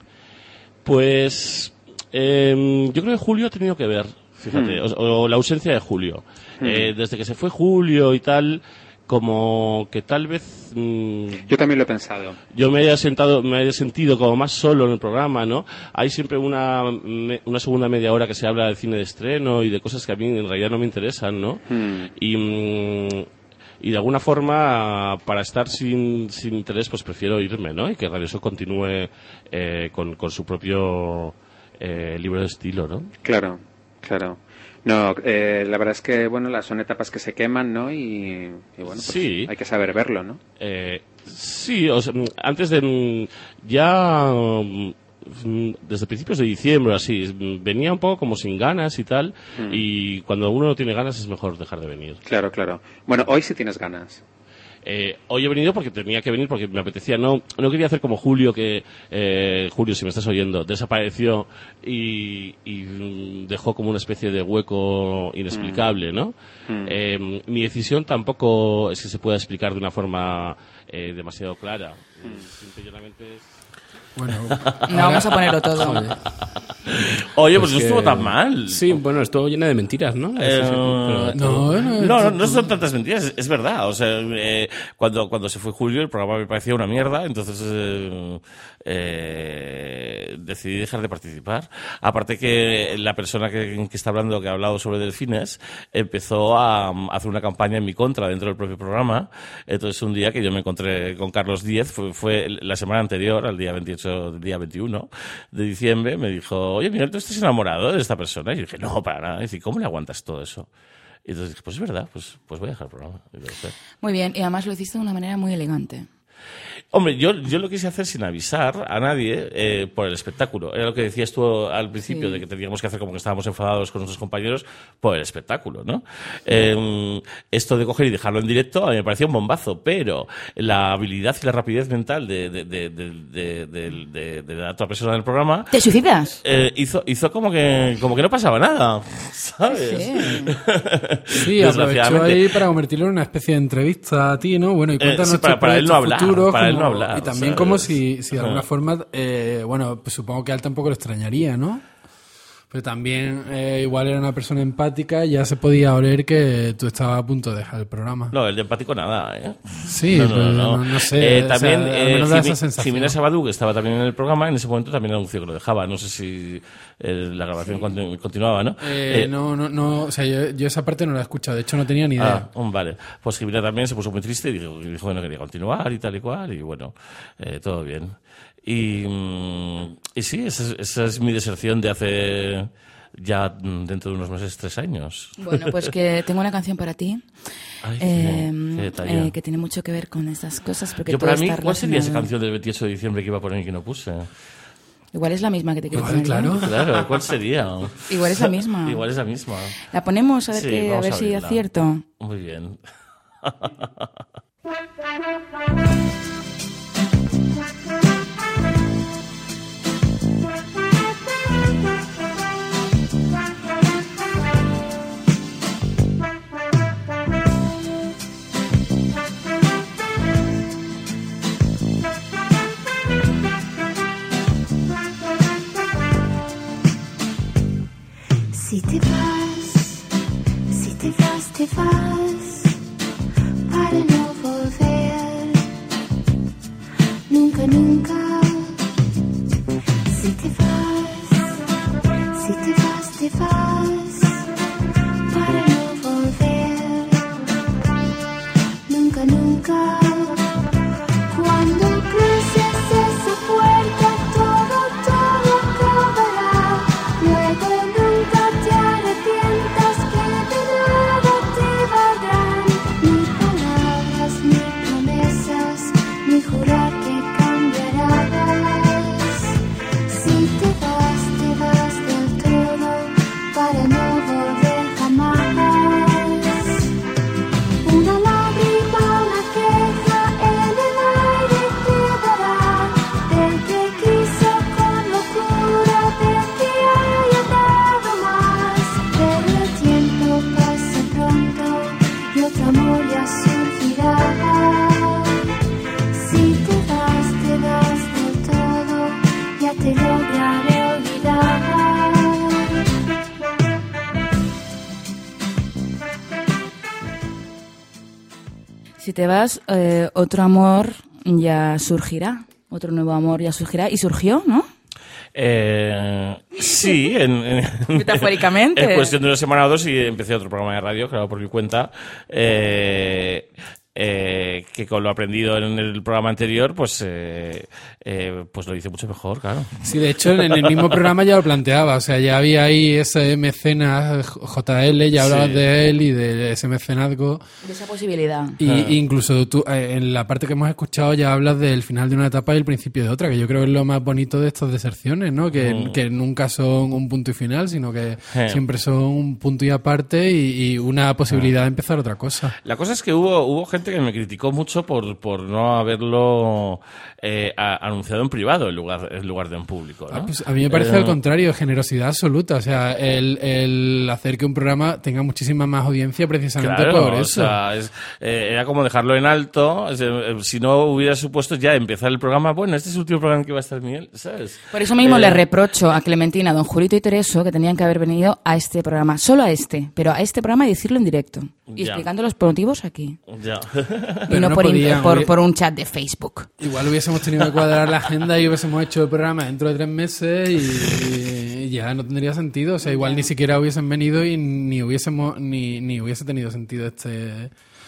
Pues eh, yo creo que Julio ha tenido que ver, fíjate, Hmm. o, o la ausencia de Julio. Eh, desde que se fue Julio y tal, como que tal vez... mm, Yo también lo he pensado. yo me haya sentado, me haya sentido como más solo en el programa, ¿no? Hay siempre una, me- una segunda media hora que se habla de cine de estreno y de cosas que a mí en realidad no me interesan, ¿no? Hmm. Y, mm, y de alguna forma, para estar sin, sin interés, pues prefiero irme, ¿no? Y que Radio Show continúe eh, con, con su propio eh, libro de estilo, ¿no? Claro, claro. No, eh, la verdad es que, bueno, las son etapas que se queman, ¿no? Y, y bueno, pues Sí. hay que saber verlo, ¿no? Eh, sí, o sea, mm, antes de... mm, ya... mm, desde principios de diciembre, así, mm, venía un poco como sin ganas y tal, Mm. y cuando uno no tiene ganas es mejor dejar de venir. Claro, claro. Bueno, hoy sí tienes ganas. Eh, hoy he venido porque tenía que venir, porque me apetecía. No, no quería hacer como Julio, que eh, Julio, si me estás oyendo, desapareció y, y, mm, dejó como una especie de hueco inexplicable, ¿no? Mm. Eh, mi decisión tampoco es que se pueda explicar de una forma eh, demasiado clara. Simple y llanamente es- Bueno, No vamos a ponerlo todo. Oye, pues no que- estuvo tan mal. Sí, bueno, estuvo llena de mentiras, ¿no? Eh, Pero- no, no, No, no, no son tantas mentiras, es, es verdad. O sea, eh, cuando, cuando se fue Julio, el programa me parecía una mierda, entonces eh, eh, decidí dejar de participar. Aparte que la persona que, que está hablando, que ha hablado sobre delfines, empezó a, a hacer una campaña en mi contra dentro del propio programa. Entonces, un día que yo me encontré con Carlos Díez, fue, fue la semana anterior, al día veintiocho, día veintiuno de diciembre, me dijo, oye, Miguel, ¿tú estás enamorado de esta persona? Y yo dije, no, para nada. Y dice, ¿cómo le aguantas todo eso? Y entonces dije, pues es verdad, pues, pues voy a dejar el programa. Y lo dejé. Muy bien, y además lo hiciste de una manera muy elegante. Hombre, yo, yo lo quise hacer sin avisar a nadie eh, por el espectáculo. Era lo que decías tú al principio, Sí. de que teníamos que hacer como que estábamos enfadados con nuestros compañeros por el espectáculo, ¿no? Eh, esto de coger y dejarlo en directo a mí me parecía un bombazo, pero la habilidad y la rapidez mental de, de, de, de, de, de- de- de la otra persona del programa ¿Te suicidas? eh, hizo, hizo como que, como que no pasaba nada, ¿sabes? Sí. sí, aprovechó Desgraciadamente. ahí para convertirlo en una especie de entrevista a ti, ¿no? Bueno, y cuéntanos sí, para- tus para él no proyectos hablar, futuros, para él como- no hablar, y también ¿sabes? como si, si de alguna Ajá. forma, eh, bueno, pues supongo que a él tampoco le extrañaría, ¿no? Pero también eh, igual era una persona empática y ya se podía oler que tú estabas a punto de dejar el programa. No, el de empático nada, ¿eh? Sí, no, pero no, no sé. Eh, o sea, también al eh, menos da Jimmy- esa sensación. Jimena Sabadú, que estaba también en el programa, en ese momento también anunció que lo dejaba. No sé si eh, la grabación continu- continuaba, ¿no? Eh, Eh, no, no, no, o sea, yo, yo esa parte no la he escuchado, de hecho no tenía ni idea. Ah, um, vale. Pues Jimena también se puso muy triste y dijo, y dijo que no quería continuar y tal y cual, y bueno, eh, todo bien. Y, mm, y sí, esa es, esa es mi deserción de hace ya mm, dentro de unos meses, tres años. Bueno, pues que tengo una canción para ti. Ay, eh, qué detalle. eh, que tiene mucho que ver con estas cosas. Porque Yo todo para mí, está ¿cuál sería esa relacionado. canción del veintiocho de diciembre que iba a poner y que no puse? Igual es la misma que te quiero Igual, poner. yo. claro. Claro, ¿cuál sería? Igual es la misma. Igual es la misma. La ponemos a ver, Sí, qué, a vamos ver a si abrirla. acierto. Muy bien. Si te vas, si te vas, te vas, para no volver, nunca, nunca. Si te vas, si te vas, te vas, para no volver, nunca, nunca. Cuando cruces esa puerta, todo, todo acabará. Luego nunca te arrepientas, que de nada te valdrán ni palabras, ni promesas, ni jurar que cambiarás. Si te vas, te vas del todo, para no volver jamás. Una lágrima, una queja en el aire quedará, del que quiso con locura, del que haya dado más. Pero el tiempo pasa pronto y otro amor ya surgirá. Si te vas, te vas del todo, ya te lograré olvidar. Si te vas, eh, otro amor ya surgirá. Otro nuevo amor ya surgirá. Y surgió, ¿no? Eh, sí, en, en- Metafóricamente. En cuestión de una semana o dos y empecé otro programa de radio, claro, por mi cuenta. Eh, eh, que con lo aprendido en el programa anterior, pues, eh, eh, pues lo hice mucho mejor, claro. Sí, de hecho, en el mismo programa ya lo planteaba. O sea, ya había ahí ese mecenas J L, ya hablabas Sí. de él y de ese mecenazgo. De esa posibilidad. Y Ah. incluso tú, eh, en la parte que hemos escuchado, ya hablas del final de una etapa y el principio de otra, que yo creo que es lo más bonito de estas deserciones, ¿no? Que, Mm. que nunca son un punto y final, sino que Eh. siempre son un punto y aparte y, y una posibilidad de empezar otra cosa. La cosa es que hubo, hubo gente que me criticó mucho por, por no haberlo eh, a- anunciado en privado en lugar, en lugar de en público, ¿no? Ah, pues a mí me parece Eh, al contrario, generosidad absoluta. O sea, el, el hacer que un programa tenga muchísima más audiencia precisamente Claro, por o eso. sea, es- eh, era como dejarlo en alto. Es, eh, si no hubiera supuesto ya empezar el programa, bueno, este es el último programa en que va a estar Miguel, ¿sabes? Por eso mismo Eh, le reprocho a Clementina, a don Julito y Tereso que tenían que haber venido a este programa, solo a este, pero a este programa y decirlo en directo. Y Ya. explicando los motivos aquí. Ya. Y Pero no, no por, in- podían, por, hubi- por un chat de Facebook. Igual hubiésemos tenido que cuadrar la agenda y hubiésemos hecho el programa dentro de tres meses y, y ya no tendría sentido. O sea, igual ni siquiera hubiesen venido y ni hubiésemos ni, ni hubiese tenido sentido este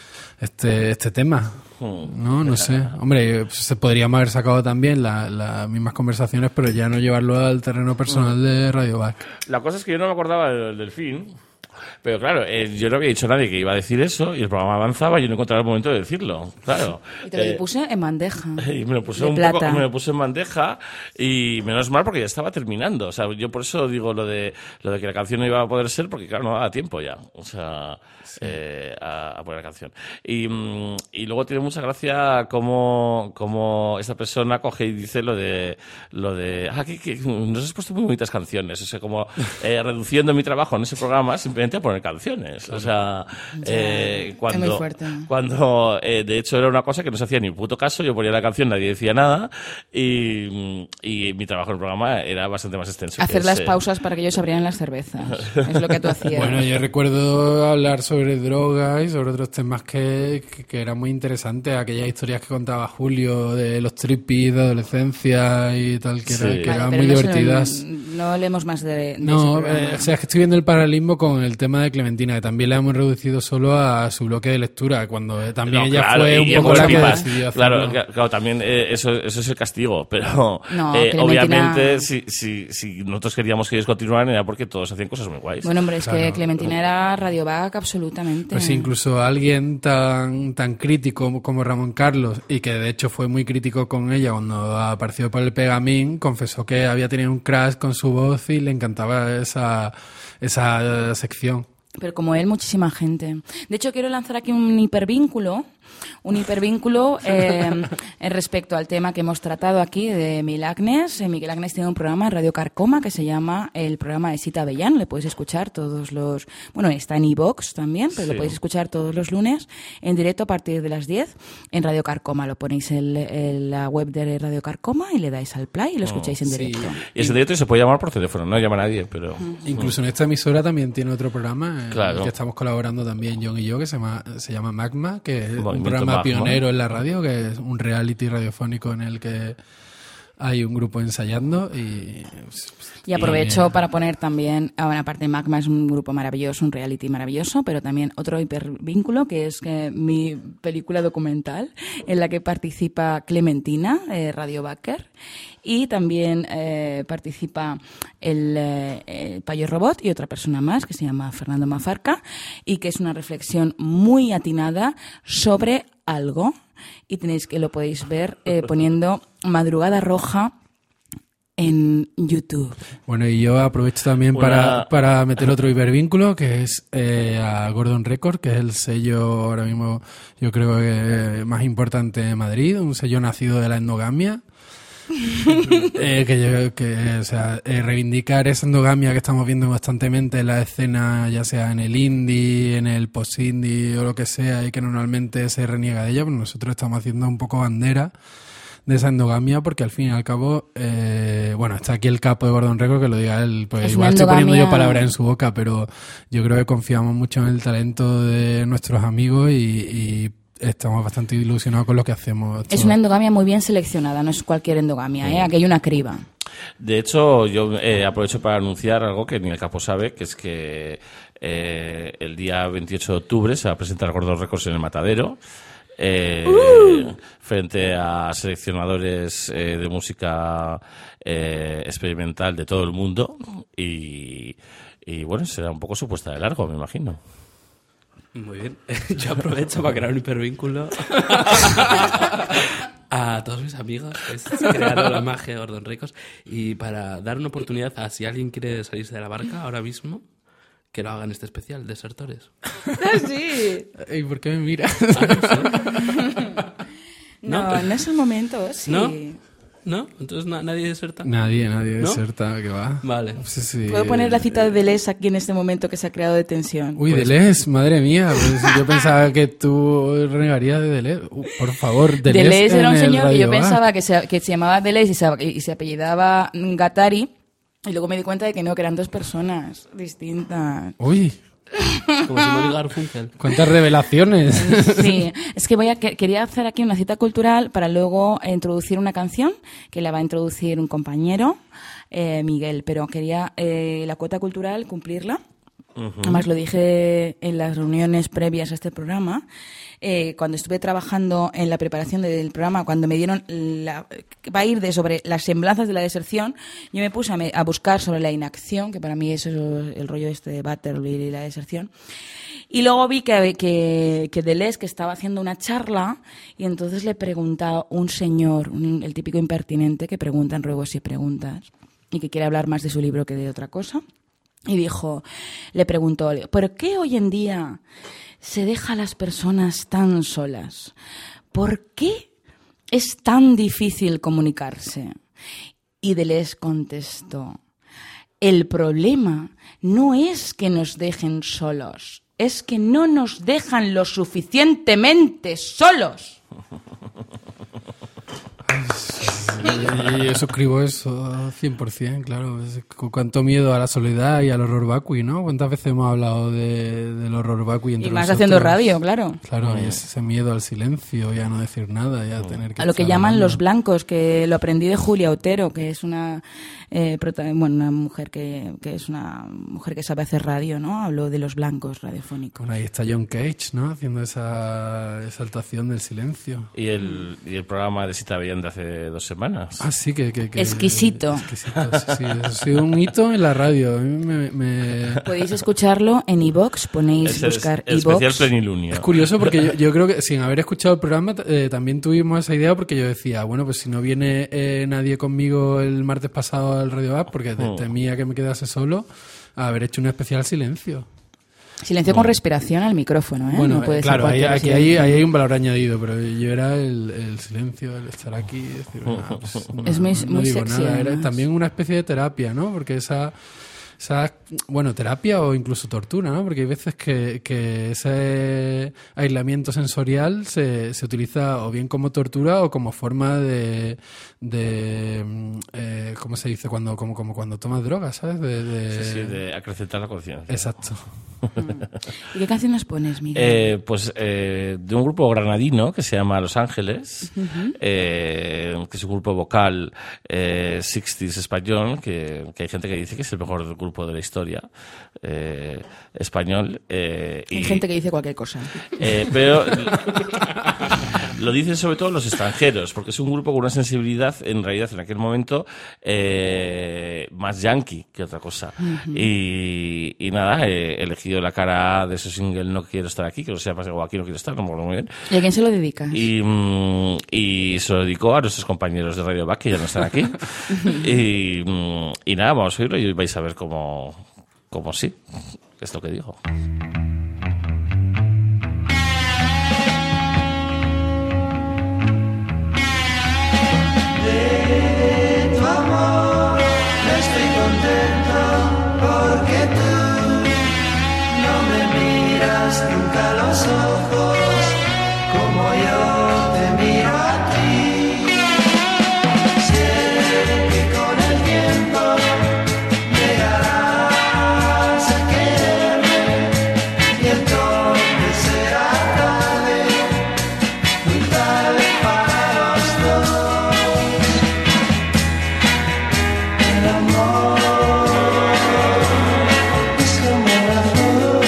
este este tema. No, no sé. Hombre, pues, se podríamos haber sacado también la- las mismas conversaciones, pero ya no llevarlo al terreno personal de Radio Back. La cosa es que yo no me acordaba del delfín. Pero claro, eh, yo no había dicho a nadie que iba a decir eso y el programa avanzaba y yo no encontraba el momento de decirlo. Claro. Y te lo Eh, puse en bandeja. Y me lo puse de un plata. poco, me lo puse en bandeja y menos mal porque ya estaba terminando. O sea, yo por eso digo lo de lo de que la canción no iba a poder ser porque claro, no daba tiempo ya. O sea, eh, a, a poner la canción. Y, mm, y luego tiene mucha gracia cómo, cómo esta persona coge y dice lo de lo de ah, que, que nos has puesto muy bonitas canciones. O sea, como eh, reduciendo mi trabajo en ese programa simplemente a poner canciones. O sea, eh, cuando, es muy fuerte. cuando eh, de hecho era una cosa que no se hacía ni puto caso, yo ponía la canción, nadie decía nada y, y mi trabajo en el programa era bastante más extenso. que Hacer las ese. pausas para que ellos abrieran las cervezas. Es lo que tú hacías. Bueno, yo recuerdo hablar sobre drogas y sobre otros temas que, que, que eran muy interesantes. Aquellas historias que contaba Julio de los trippies de adolescencia y tal, que, era- Sí. que Vale, eran pero muy no se- divertidas. No hablemos más de, de No, ese programa. eh, o sea, es que estoy viendo el paralelismo con el tema de Clementina, que también la hemos reducido solo a su bloque de lectura, cuando eh, también No, ella claro, fue y un en poco buenas la que pipas. decidió Claro, hacerlo. cla- claro, también eh, eso, eso es el castigo, pero No, eh, Clementina- obviamente si, si, si nosotros queríamos que ellos continuaran era porque todos hacían cosas muy guays. Bueno, hombre, es que Claro. Clementina era radioback absolutamente. Pues incluso alguien tan tan crítico como Ramón Carlos, y que de hecho fue muy crítico con ella cuando apareció por el Pegamín, confesó que había tenido un crash con su voz y le encantaba esa, esa sección. pero como él, muchísima gente. De hecho, quiero lanzar aquí un hipervínculo, un hipervínculo eh, respecto al tema que hemos tratado aquí de Miguel Agnes. Eh, Miguel Agnes tiene un programa en Radio Carcoma que se llama el programa de Sita Avellán. Le puedes escuchar todos los... Bueno, está en iVox también, pero Sí. lo podéis escuchar todos los lunes en directo a partir de las diez en Radio Carcoma. Lo ponéis en, en la web de Radio Carcoma y le dais al play y lo escucháis en sí. directo. Y ese directo se puede llamar por teléfono, no llama a nadie, pero... Incluso en esta emisora también tiene otro programa en Claro. el que estamos colaborando también John y yo, que se llama, se llama Magma, que es un Movimiento programa Magma. pionero en la radio, que es un reality radiofónico en el que hay un grupo ensayando y... Y aprovecho y- para poner también, ah, bueno, aparte Magma es un grupo maravilloso, un reality maravilloso, pero también otro hipervínculo que es que mi película documental en la que participa Clementina, eh, Radio Backer, y también eh, participa el, eh, el Payo Robot y otra persona más que se llama Fernando Mafarca y que es una reflexión muy atinada sobre algo y tenéis que lo podéis ver eh, poniendo Madrugada Roja en YouTube. Bueno, y yo aprovecho también Una- para, para meter otro hipervínculo, que es eh, a Gordon Record, que es el sello ahora mismo, yo creo que más importante de Madrid, un sello nacido de la endogamia. eh, que, yo- que o sea, eh, reivindicar esa endogamia que estamos viendo constantemente en la escena, ya sea en el indie, en el post-indie o lo que sea, y que normalmente se reniega de ella, pues nosotros estamos haciendo un poco bandera de esa endogamia, porque al fin y al cabo, eh, bueno, está aquí el capo de Gordon Record, que lo diga él, pues Es igual una estoy poniendo yo endogamia- palabras en su boca, pero yo creo que confiamos mucho en el talento de nuestros amigos y, y estamos bastante ilusionados con lo que hacemos. Es una endogamia muy bien seleccionada, no es cualquier endogamia, ¿eh? Aquí hay una criba. De hecho, yo eh, aprovecho para anunciar algo que ni el capo sabe, que es que eh, el día veintiocho de octubre se va a presentar Gordon Records en el Matadero, eh, frente a seleccionadores eh, de música eh, experimental de todo el mundo y, y bueno, será un poco su puesta de largo, me imagino. Muy bien. Yo aprovecho para crear un hipervínculo a todos mis amigos que es crearon la magia de Gordon Records y para dar una oportunidad a si alguien quiere salirse de la barca ahora mismo, que lo haga en este especial, Desertores. Sí. ¿Y por qué me miras? No, no es el momento, sí. ¿No? ¿No? Entonces na- nadie deserta. Nadie, nadie ¿No? deserta, que va. Vale. Sí, sí. Puedo poner la cita de Deleuze aquí en este momento que se ha creado de tensión. Uy, Deleuze, madre mía, pues yo pensaba que tú renegarías de Deleuze. Uh, por favor, Deleuze. Deleuze era un en el señor que yo Radio Bar. pensaba que se, que se llamaba Deleuze y se, y se apellidaba Gattari. Y luego me di cuenta de que no, que eran dos personas distintas. Uy, Como Simón y Garfunkel. cuántas revelaciones. Sí, es que voy a que- quería hacer aquí una cita cultural para luego introducir una canción que la va a introducir un compañero, eh, Miguel, pero quería eh, la cuota cultural cumplirla. Además lo dije en las reuniones previas a este programa. Eh, cuando estuve trabajando en la preparación del programa, cuando me dieron la, va a ir de sobre las semblanzas de la deserción, yo me puse a, me- a buscar sobre la inacción, que para mí eso es el rollo este de Butterfield y la deserción. Y luego vi que, que, que Deleuze, que estaba haciendo una charla, y entonces le preguntaba un señor, un- el típico impertinente que pregunta en ruegos y preguntas, y que quiere hablar más de su libro que de otra cosa. Y dijo, le preguntó, ¿por qué hoy en día se deja a las personas tan solas? ¿Por qué es tan difícil comunicarse? Y Deleuze contestó, el problema no es que nos dejen solos, es que no nos dejan lo suficientemente solos. Y yo suscribo eso cien por ciento, claro. Es- Con cuánto miedo a la soledad y al horror vacui, ¿no? ¿Cuántas veces hemos hablado de, del horror vacui entre Y más nosotros? haciendo radio, claro. Claro, y es ese miedo al silencio y a no decir nada y a tener que A lo que estar llaman hablando. los blancos, que lo aprendí de Julia Otero, que es una eh, prota- bueno, una mujer que, que es una mujer que sabe hacer radio, ¿no? Habló de los blancos radiofónicos. Bueno, ahí está John Cage, ¿no? Haciendo esa exaltación del silencio. Y el, y el programa de Sita Avellán de hace dos semanas. Ah, sí, que... que, que- Exquisito. Exquisito, sí, sí. Eso ha sido un hito en la radio. A mí me... me- Podéis escucharlo en iVoox, ponéis Es el, buscar el especial iVoox. plenilunio. Es curioso porque yo, yo creo que sin haber escuchado el programa eh, también tuvimos esa idea porque yo decía, bueno, pues si no viene eh, nadie conmigo el martes pasado al Radio App porque te- Oh. temía que me quedase solo, haber hecho un especial silencio. Silencio con respiración al micrófono, ¿eh? Bueno, no puede claro, ser ahí, cualquier aquí hay, silencio. ahí hay un valor añadido, pero yo era el, el silencio, el estar aquí y decir, bueno, pues, no, Es muy- no muy digo sexy, nada. Era además. también una especie de terapia, ¿no? Porque esa, esa, bueno, terapia o incluso tortura, ¿no? Porque hay veces que, que ese aislamiento sensorial se, se utiliza o bien como tortura o como forma de, de mm, eh, ¿cómo se dice? Cuando, como, como cuando tomas drogas, ¿sabes? De, de- Sí, sí, de acrecentar la conciencia. Exacto. ¿Y qué canción nos pones, Miguel? Eh, pues eh, de un grupo granadino que se llama Los Ángeles, eh, que es un grupo vocal eh, sixties español, que, que hay gente que dice que es el mejor grupo de la historia eh, español. Eh, Hay y, gente que dice cualquier cosa. eh, pero lo dicen sobre todo los extranjeros, porque es un grupo con una sensibilidad, en realidad, en aquel momento, eh, más yankee que otra cosa. y, y nada, he elegido la cara A de su single No quiero estar aquí, que no se llama o Aquí no quiero estar, no me acuerdo muy bien. ¿Y a quién se lo dedicas? Y, mm, y se lo dedicó a nuestros compañeros de Radio Back, que ya no están aquí. y, mm, y nada, vamos a oírlo y vais a ver cómo, cómo sí, es lo que digo. De tu amor estoy contento porque tú no me miras nunca a los ojos como yo te miro a ti. Sé que con el tiempo llegarás a quererme y entonces será tarde, muy tarde para los dos. El amor es como la flor,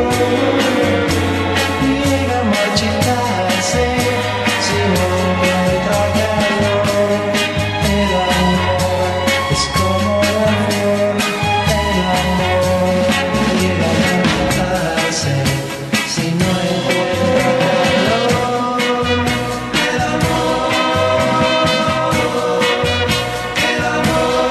llega a marchitarse si no encuentra calor. El amor es como la flor, el amor llega a marchitarse si no encuentra calor. El amor, el amor.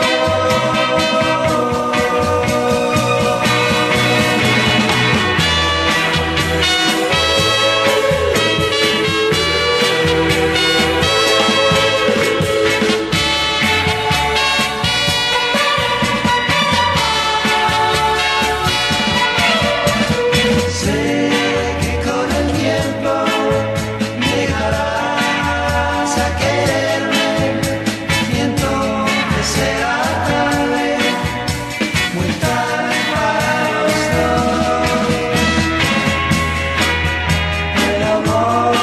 Sé que con el tiempo llegarás a quererme y entonces será tarde, muy tarde para los dos. El amor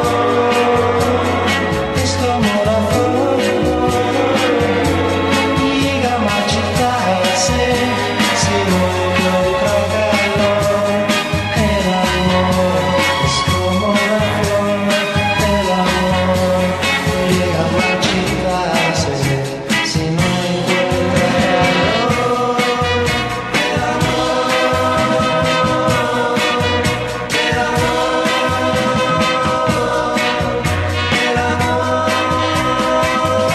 es como la flor, llega a marchitarse si no encuentra calor. El amor es como la flor, el amor llega a marchitarse si no encuentra calor. El amor, el amor, el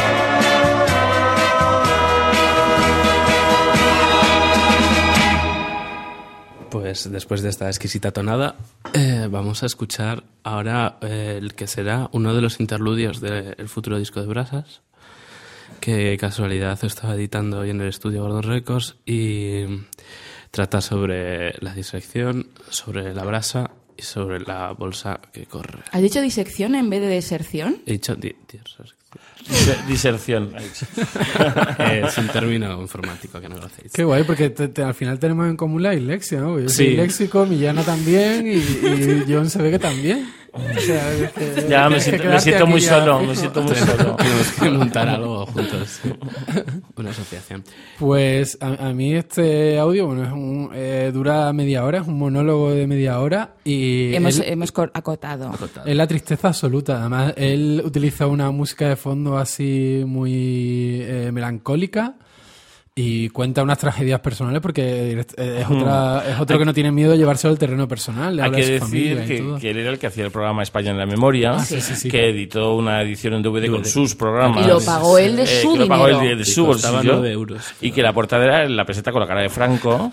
Pues después de esta exquisita tonada, eh, vamos a escuchar ahora eh, el que será uno de los interludios del futuro disco de Brasas, que casualidad estaba editando hoy en el estudio Gordon Records y trata sobre la disección, sobre la brasa y sobre la bolsa que corre. ¿Has dicho disección en vez de deserción? He dicho di- disección. Dis- Diserción. ha dicho. Eh, es un término informático que no lo hacéis. Qué guay, porque te- te- al final tenemos en común la dislexia, ¿no? Yo Sí. soy léxico, Millana también y, y John se ve que también. O sea, es que- Ya, me es que siento, me quedarte siento aquí muy ya solo, fijo. me siento muy solo. Tenemos que montar algo juntos. Una asociación. Pues a, a mí este audio, bueno, es un, eh, dura media hora, es un monólogo de media hora y Hemos, él- hemos cor- acotado. es la tristeza absoluta. Además, él utiliza una música de fondo así muy eh, melancólica y cuenta unas tragedias personales porque es, otra, es otro que no tiene miedo de llevárselo al terreno personal. Le Hay habla que de su decir familia y que, todo. que él era el que hacía el programa España en la Memoria, Ah, sí, sí, sí. que editó una edición en D V D con sus programas. Y lo pagó él de Eh, su que lo pagó dinero. él de, de Y su costaba bolsillo. nueve euros. Y que la portada era la peseta con la cara de Franco.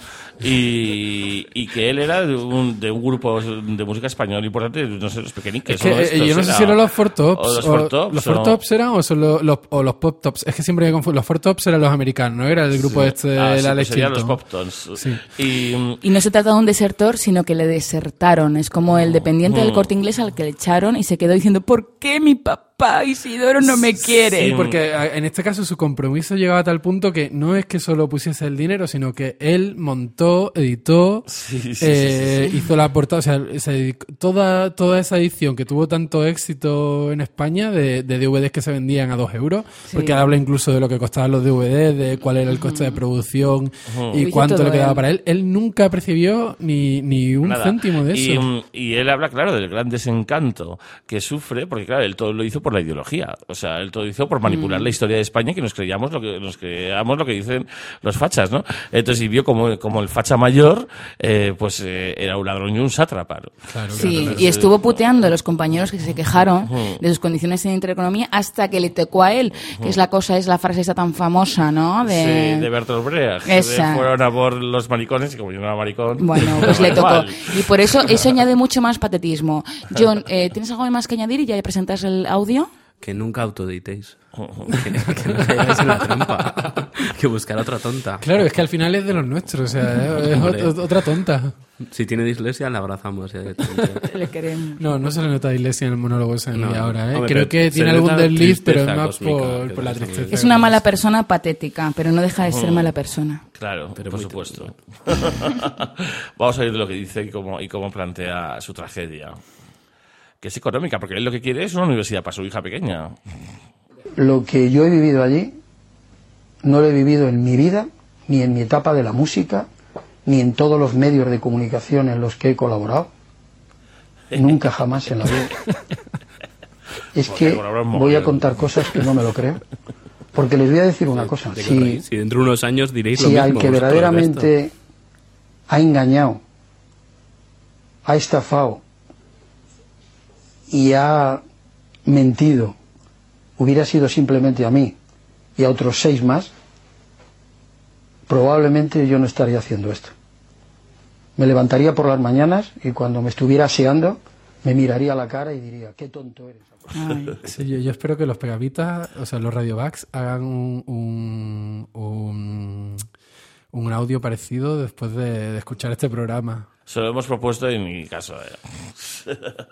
Y, y que él era de un, de un grupo de música español importante, no sé, los pequeñiques. Es que o eh, estos, yo no sé era- si eran los Four Tops. O los o- Four Tops. ¿Los o- Four Tops eran o, son los, los- o los Pop Tops? Es que siempre me confundo. Los Four Tops eran los americanos, ¿no? Era el grupo Sí. este de Ah, sí, la pues Alex serían los Chilton. Pop-Tons. Sí. Y, Y no se trata de un desertor, sino que le desertaron. Es como el dependiente del Mm. Corte Inglés al que le echaron y se quedó diciendo, ¿por qué mi papá Isidoro no me quiere? Sí, porque a- en este caso su compromiso llegaba a tal punto que no es que solo pusiese el dinero, sino que él montó, editó, Sí, sí, sí, eh, sí, sí. hizo la portada, o sea, se dedicó- toda, toda esa edición que tuvo tanto éxito en España de, de D V Ds que se vendían a dos euros, Sí. porque habla incluso de lo que costaban los D V Ds, de cuál era el coste de producción Ujú. y Hizo cuánto todo le quedaba él. para él. Él nunca percibió ni, ni un Nada. céntimo de Y, eso. mm, y él habla, claro, del gran desencanto que sufre, porque claro, él todo lo hizo por la ideología. O sea, él todo lo hizo por manipular la historia de España y que nos creíamos lo que nos creamos lo que dicen los fachas, ¿no? Entonces, y vio como, como el facha mayor, eh, pues eh, era un ladrón y un sátrapa, ¿no? Claro, Sí, claro. y estuvo puteando a los compañeros que se quejaron de sus condiciones en Intereconomía hasta que le tocó a él, que es la cosa, es la frase esa tan famosa, ¿no? De... Sí, de Bertolt Brecht. Esa. De fueron a por los maricones y como yo no era maricón. Bueno, pues me le daba tocó. igual. Y por eso eso añade mucho más patetismo. John, eh, ¿tienes algo más que añadir y ya presentas el audio? Que nunca autoeditéis. que, que no caigáis en la trampa. Que buscar otra tonta. Claro, es que al final es de los nuestros, o sea, es Hombre. ot- otra tonta. Si tiene dislexia, la abrazamos. ya directamente. Le queremos. No, no se le nota a Iglesia en el monólogo ese de No, media hora, ¿eh? hombre, Creo pero que se tiene le algún nota desliz, pero es tristeza más cósmica, por, que por la es muy- tristeza. Es una mala persona patética, pero no deja de ser mala persona. Claro, Pero por muy supuesto. Vamos a ver lo que dice y cómo, y cómo plantea su tragedia. Que es económica, porque él lo que quiere es una universidad para su hija pequeña. Lo que yo he vivido allí no lo he vivido en mi vida, ni en mi etapa de la música, ni en todos los medios de comunicación en los que he colaborado. Nunca jamás en la vida. Es Porque que colaboras voy a mogollón. contar cosas que no me lo creo. Porque les voy a decir una cosa. ¿De qué Si, reís? Si dentro de unos años diréis lo si mismo. al que vosotros, verdaderamente ha engañado, ha estafado y ha mentido hubiera sido simplemente a mí y a otros seis más, probablemente yo no estaría haciendo esto. Me levantaría por las mañanas y cuando me estuviera aseando me miraría a la cara y diría, qué tonto eres. Ay. Sí, yo, yo espero que los pegavitas, o sea, los radiobags, hagan un, un, un, un audio parecido después de, de escuchar este programa. Se lo hemos propuesto y ni caso. eh.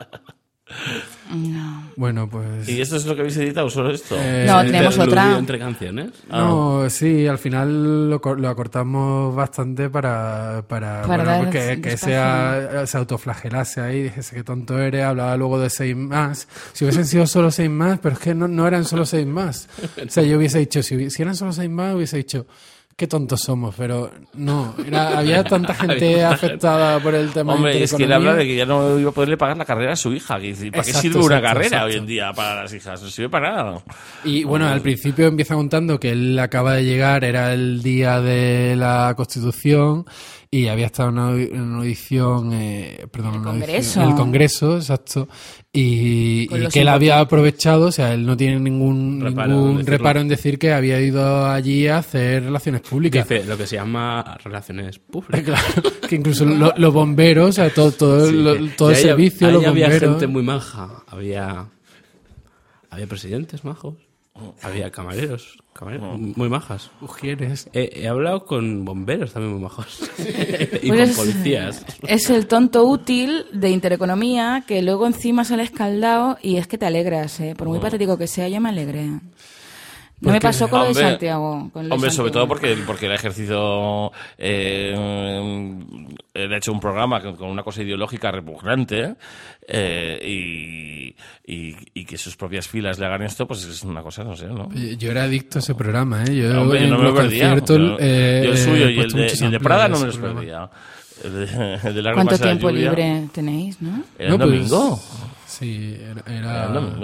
No. Bueno, pues... ¿Y esto es lo que habéis editado, solo esto? Eh, No, ¿Te- tenemos te otra. aludió entre canciones? No, sí, al final lo, cor- lo acortamos bastante para, para, Para bueno, dar porque que espacio. sea, se autoflagelase ahí, dijese que tonto eres, hablaba luego de seis más. Si hubiesen sido solo seis más, pero es que no, no eran solo seis más. O sea, yo hubiese dicho, si, hubi- si eran solo seis más, hubiese dicho, qué tontos somos, pero no, era, había tanta gente afectada por el tema Hombre, de es que él habla de que ya no iba a poderle pagar la carrera a su hija. Que dice, ¿para qué Exacto, sirve una exacto, carrera exacto. hoy en día para las hijas? No sirve para nada. Y bueno, al principio empieza contando que él acaba de llegar, era el día de la Constitución y había estado en una, en una audición, eh, perdón, El una Congreso. audición- en el Congreso, exacto, y, Con y los que él había impuestos. aprovechado, o sea, él no tiene ningún Reparo en ningún decirlo. reparo en decir que había ido allí a hacer relaciones públicas. Dice lo que se llama relaciones públicas. Claro, que incluso lo- los bomberos, o sea, todo, todo, Sí, lo- que- todo el y ahí- servicio, ahí los había bomberos. gente muy maja. Había, había presidentes majos. Había camareros, camareros muy majas. Ujieres. He, he hablado con bomberos también muy majos. y Pues con es- policías. Es el tonto útil de Intereconomía que luego encima sale escaldado y es que te alegras, ¿eh? Por muy patético que sea, yo me alegré. No me Porque- pasó con lo de Hombre, Santiago. Con lo de Hombre, sobre todo Santiago. porque, porque él ha ejercido, eh, él ha hecho un programa con, con una cosa ideológica repugnante eh, y, y, y que sus propias filas le hagan esto, pues es una cosa, no sé, ¿no? Yo yo era adicto a ese programa, ¿eh? Yo, Hombre, yo en no me lo los perdía. conciertos, Yo, eh, yo el he suyo y el puesto de, muchos y el de amplios Prada de no me ese los programa. perdía. El de, el de Lágrimas ¿Cuánto de la tiempo lluvia libre tenéis, no? Era No, el pues, domingo. Sí, era... Era era- el domingo.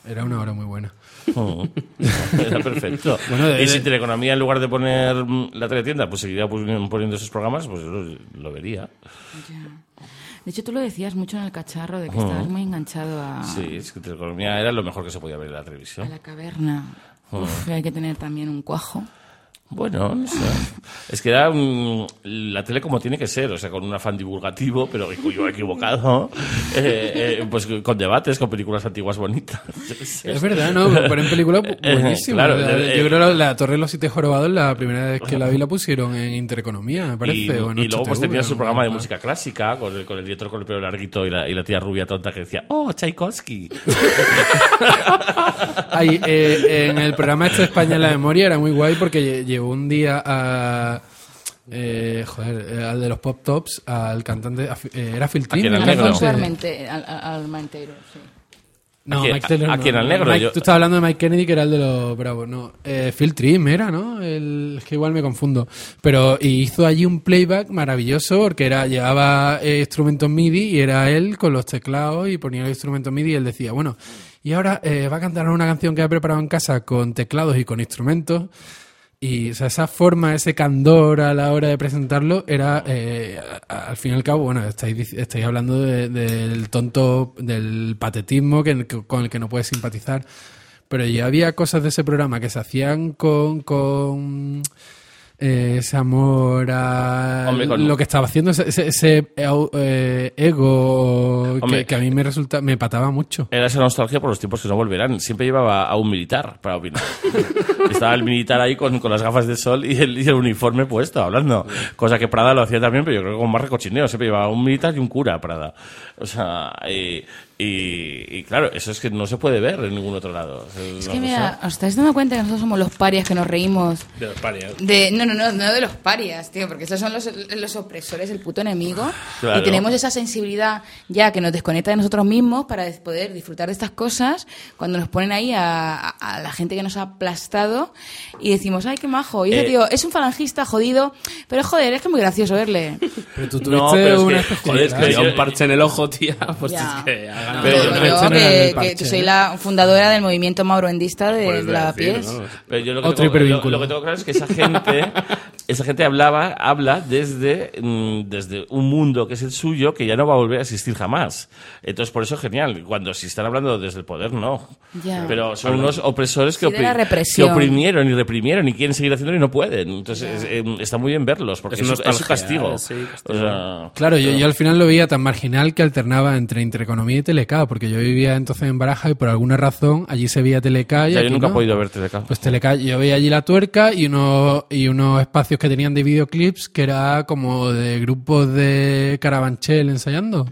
Era una hora muy buena. Oh, era perfecto. Bueno, de- y si de- Teleeconomía, en lugar de poner mm, la teletienda, pues seguiría pu- poniendo esos programas, pues yo lo, lo vería. De hecho, tú lo decías mucho en el cacharro, de que Ujú. estabas muy enganchado a, Sí, es que Teleeconomía era lo mejor que se podía ver en la a televisión. la caverna. Uf, hay que tener también un cuajo. Bueno, no sé. Es que era mm, la tele como tiene que ser, o sea, con un afán divulgativo, pero yo equivocado, eh, eh, pues con debates, con películas antiguas bonitas. Es verdad, ¿no? Pero en película bu- buenísima. Claro, La- eh, yo creo que la, la Torre de los Siete Jorobados, la primera vez que la vi, la pusieron en Intereconomía, me parece. Y, o en y luego pues H T V, tenía su o programa de algo. música clásica con el, con el director con el pelo larguito y la, y la tía rubia tonta que decía ¡Oh, Tchaikovsky! Ay, eh, en el programa este de España en la memoria era muy guay porque lle- llevó un día a... Eh, joder, eh, al de los Pop Tops, al cantante... a Fi- eh, ¿Era Phil Trim? quién, al el negro? cantante? Alfonso Armente, al, al, Armentero, sí. No, ¿A quién- Mike Taylor a no. quién, al negro? Mike- Yo- Tú estabas hablando de Mike Kennedy, que era el de los Bravos. No, eh, Phil Trim era, ¿no? El, es que igual me confundo. Pero y hizo allí un playback maravilloso porque era llevaba eh, instrumentos MIDI y era él con los teclados y ponía los instrumentos MIDI y él decía, bueno, y ahora eh, va a cantar una canción que ha preparado en casa con teclados y con instrumentos. Y o sea, esa forma, ese candor a la hora de presentarlo era, eh, a- al fin y al cabo, bueno, estáis, dic- estáis hablando de- del tonto, del patetismo que, que- con el que no puedes simpatizar. Pero ya había cosas de ese programa que se hacían con, con eh, ese amor a Hombre, con- lo que estaba haciendo, ese, ese- ese, eh, ego Hombre. que, que a mí me resulta, me pataba mucho. Era esa nostalgia por los tiempos que no volverán. Siempre llevaba a un militar para opinar. Estaba el militar ahí con, con las gafas de sol y el, y el uniforme puesto, hablando. Cosa que Prada lo hacía también, pero yo creo que con más recochineo. Siempre llevaba un militar y un cura, Prada. O sea, y, y, y claro, eso es que no se puede ver en ningún otro lado. Es que mira, ¿os estáis dando cuenta que nosotros somos los parias que nos reímos? De los parias. De, no, no, no, no de los parias, tío, porque estos son los, los opresores, el puto enemigo. Claro. Y tenemos esa sensibilidad ya que nos desconecta de nosotros mismos para poder disfrutar de estas cosas cuando nos ponen ahí a, a- a la gente que nos ha aplastado y decimos, ay, qué majo. Y ese Eh. tío es un falangista jodido, pero joder, es que es muy gracioso verle. Pero tú No, tuviste pero es una que, especialidad. joder, es que Lleva yo- un parche en el ojo, tía. Pues Ya. es que hagan- Pero Pero yo- yo, yo- que, el parche, que soy ¿no? la fundadora del movimiento mauroendista de, Pues de la decir, pies. ¿no? Pero yo lo que, Otro tengo, lo, hipervínculo. lo que tengo claro es que esa gente, esa gente hablaba, habla desde, mm, desde un mundo que es el suyo que ya no va a volver a existir jamás. Entonces, por eso es genial. Cuando si están hablando desde el poder, no. Ya. Pero son unos opresores que, Sí, de la opri- represión. que oprimieron y reprimieron y quieren seguir haciéndolo y no pueden. Entonces, es- eh, está muy bien verlos porque Es es, es su nostalgia, castigo. sí, O castigo. sea, Claro, yo, yo al final lo veía tan marginal que alternaba entre Intereconomía y Teleca, porque yo vivía entonces en Baraja y por alguna razón allí se veía Teleca y ya aquí yo nunca no. he podido ver T V K. Pues Teleca, yo veía allí la tuerca y unos, y unos espacios que tenían de videoclips que era como de grupos de Carabanchel ensayando.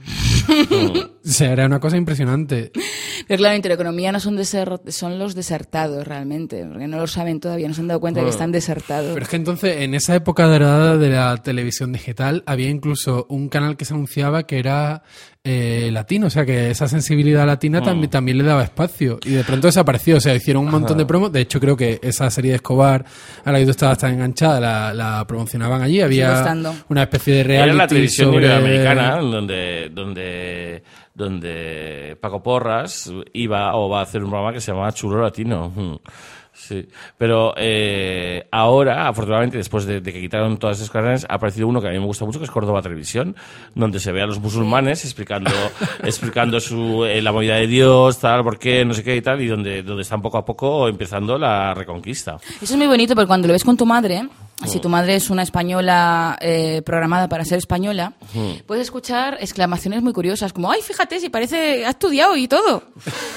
O sea, era una cosa impresionante. Pero claro, Intereconomía no son, deser- son los desertados realmente, porque no lo saben todavía, no se han dado cuenta de que están desertados. Pero es que entonces, en esa época dorada de la televisión digital, había incluso un canal que se anunciaba que era eh, latino, o sea, que esa sensibilidad latina también, también le daba espacio. Y de pronto desapareció, o sea, hicieron un montón de promos. De hecho, creo que esa serie de Escobar, a la que tú estabas tan enganchada, la, la promocionaban allí. Había estando. una especie de reality Era la televisión sobre... iberoamericana donde, donde, donde Paco Porras iba o va a hacer un programa que se llamaba Chulo Latino. Mm. Sí, pero eh, ahora, afortunadamente, después de, de que quitaron todas esas canales, ha aparecido uno que a mí me gusta mucho, que es Córdoba Televisión, donde se ve a los musulmanes explicando explicando su, eh, la movida de Dios, tal, por qué, no sé qué y tal, y donde, donde están poco a poco empezando la reconquista. Eso es muy bonito porque cuando lo ves con tu madre, si tu madre es una española eh, programada para ser española, puedes escuchar exclamaciones muy curiosas como, ay, fíjate, si parece, ha estudiado y todo.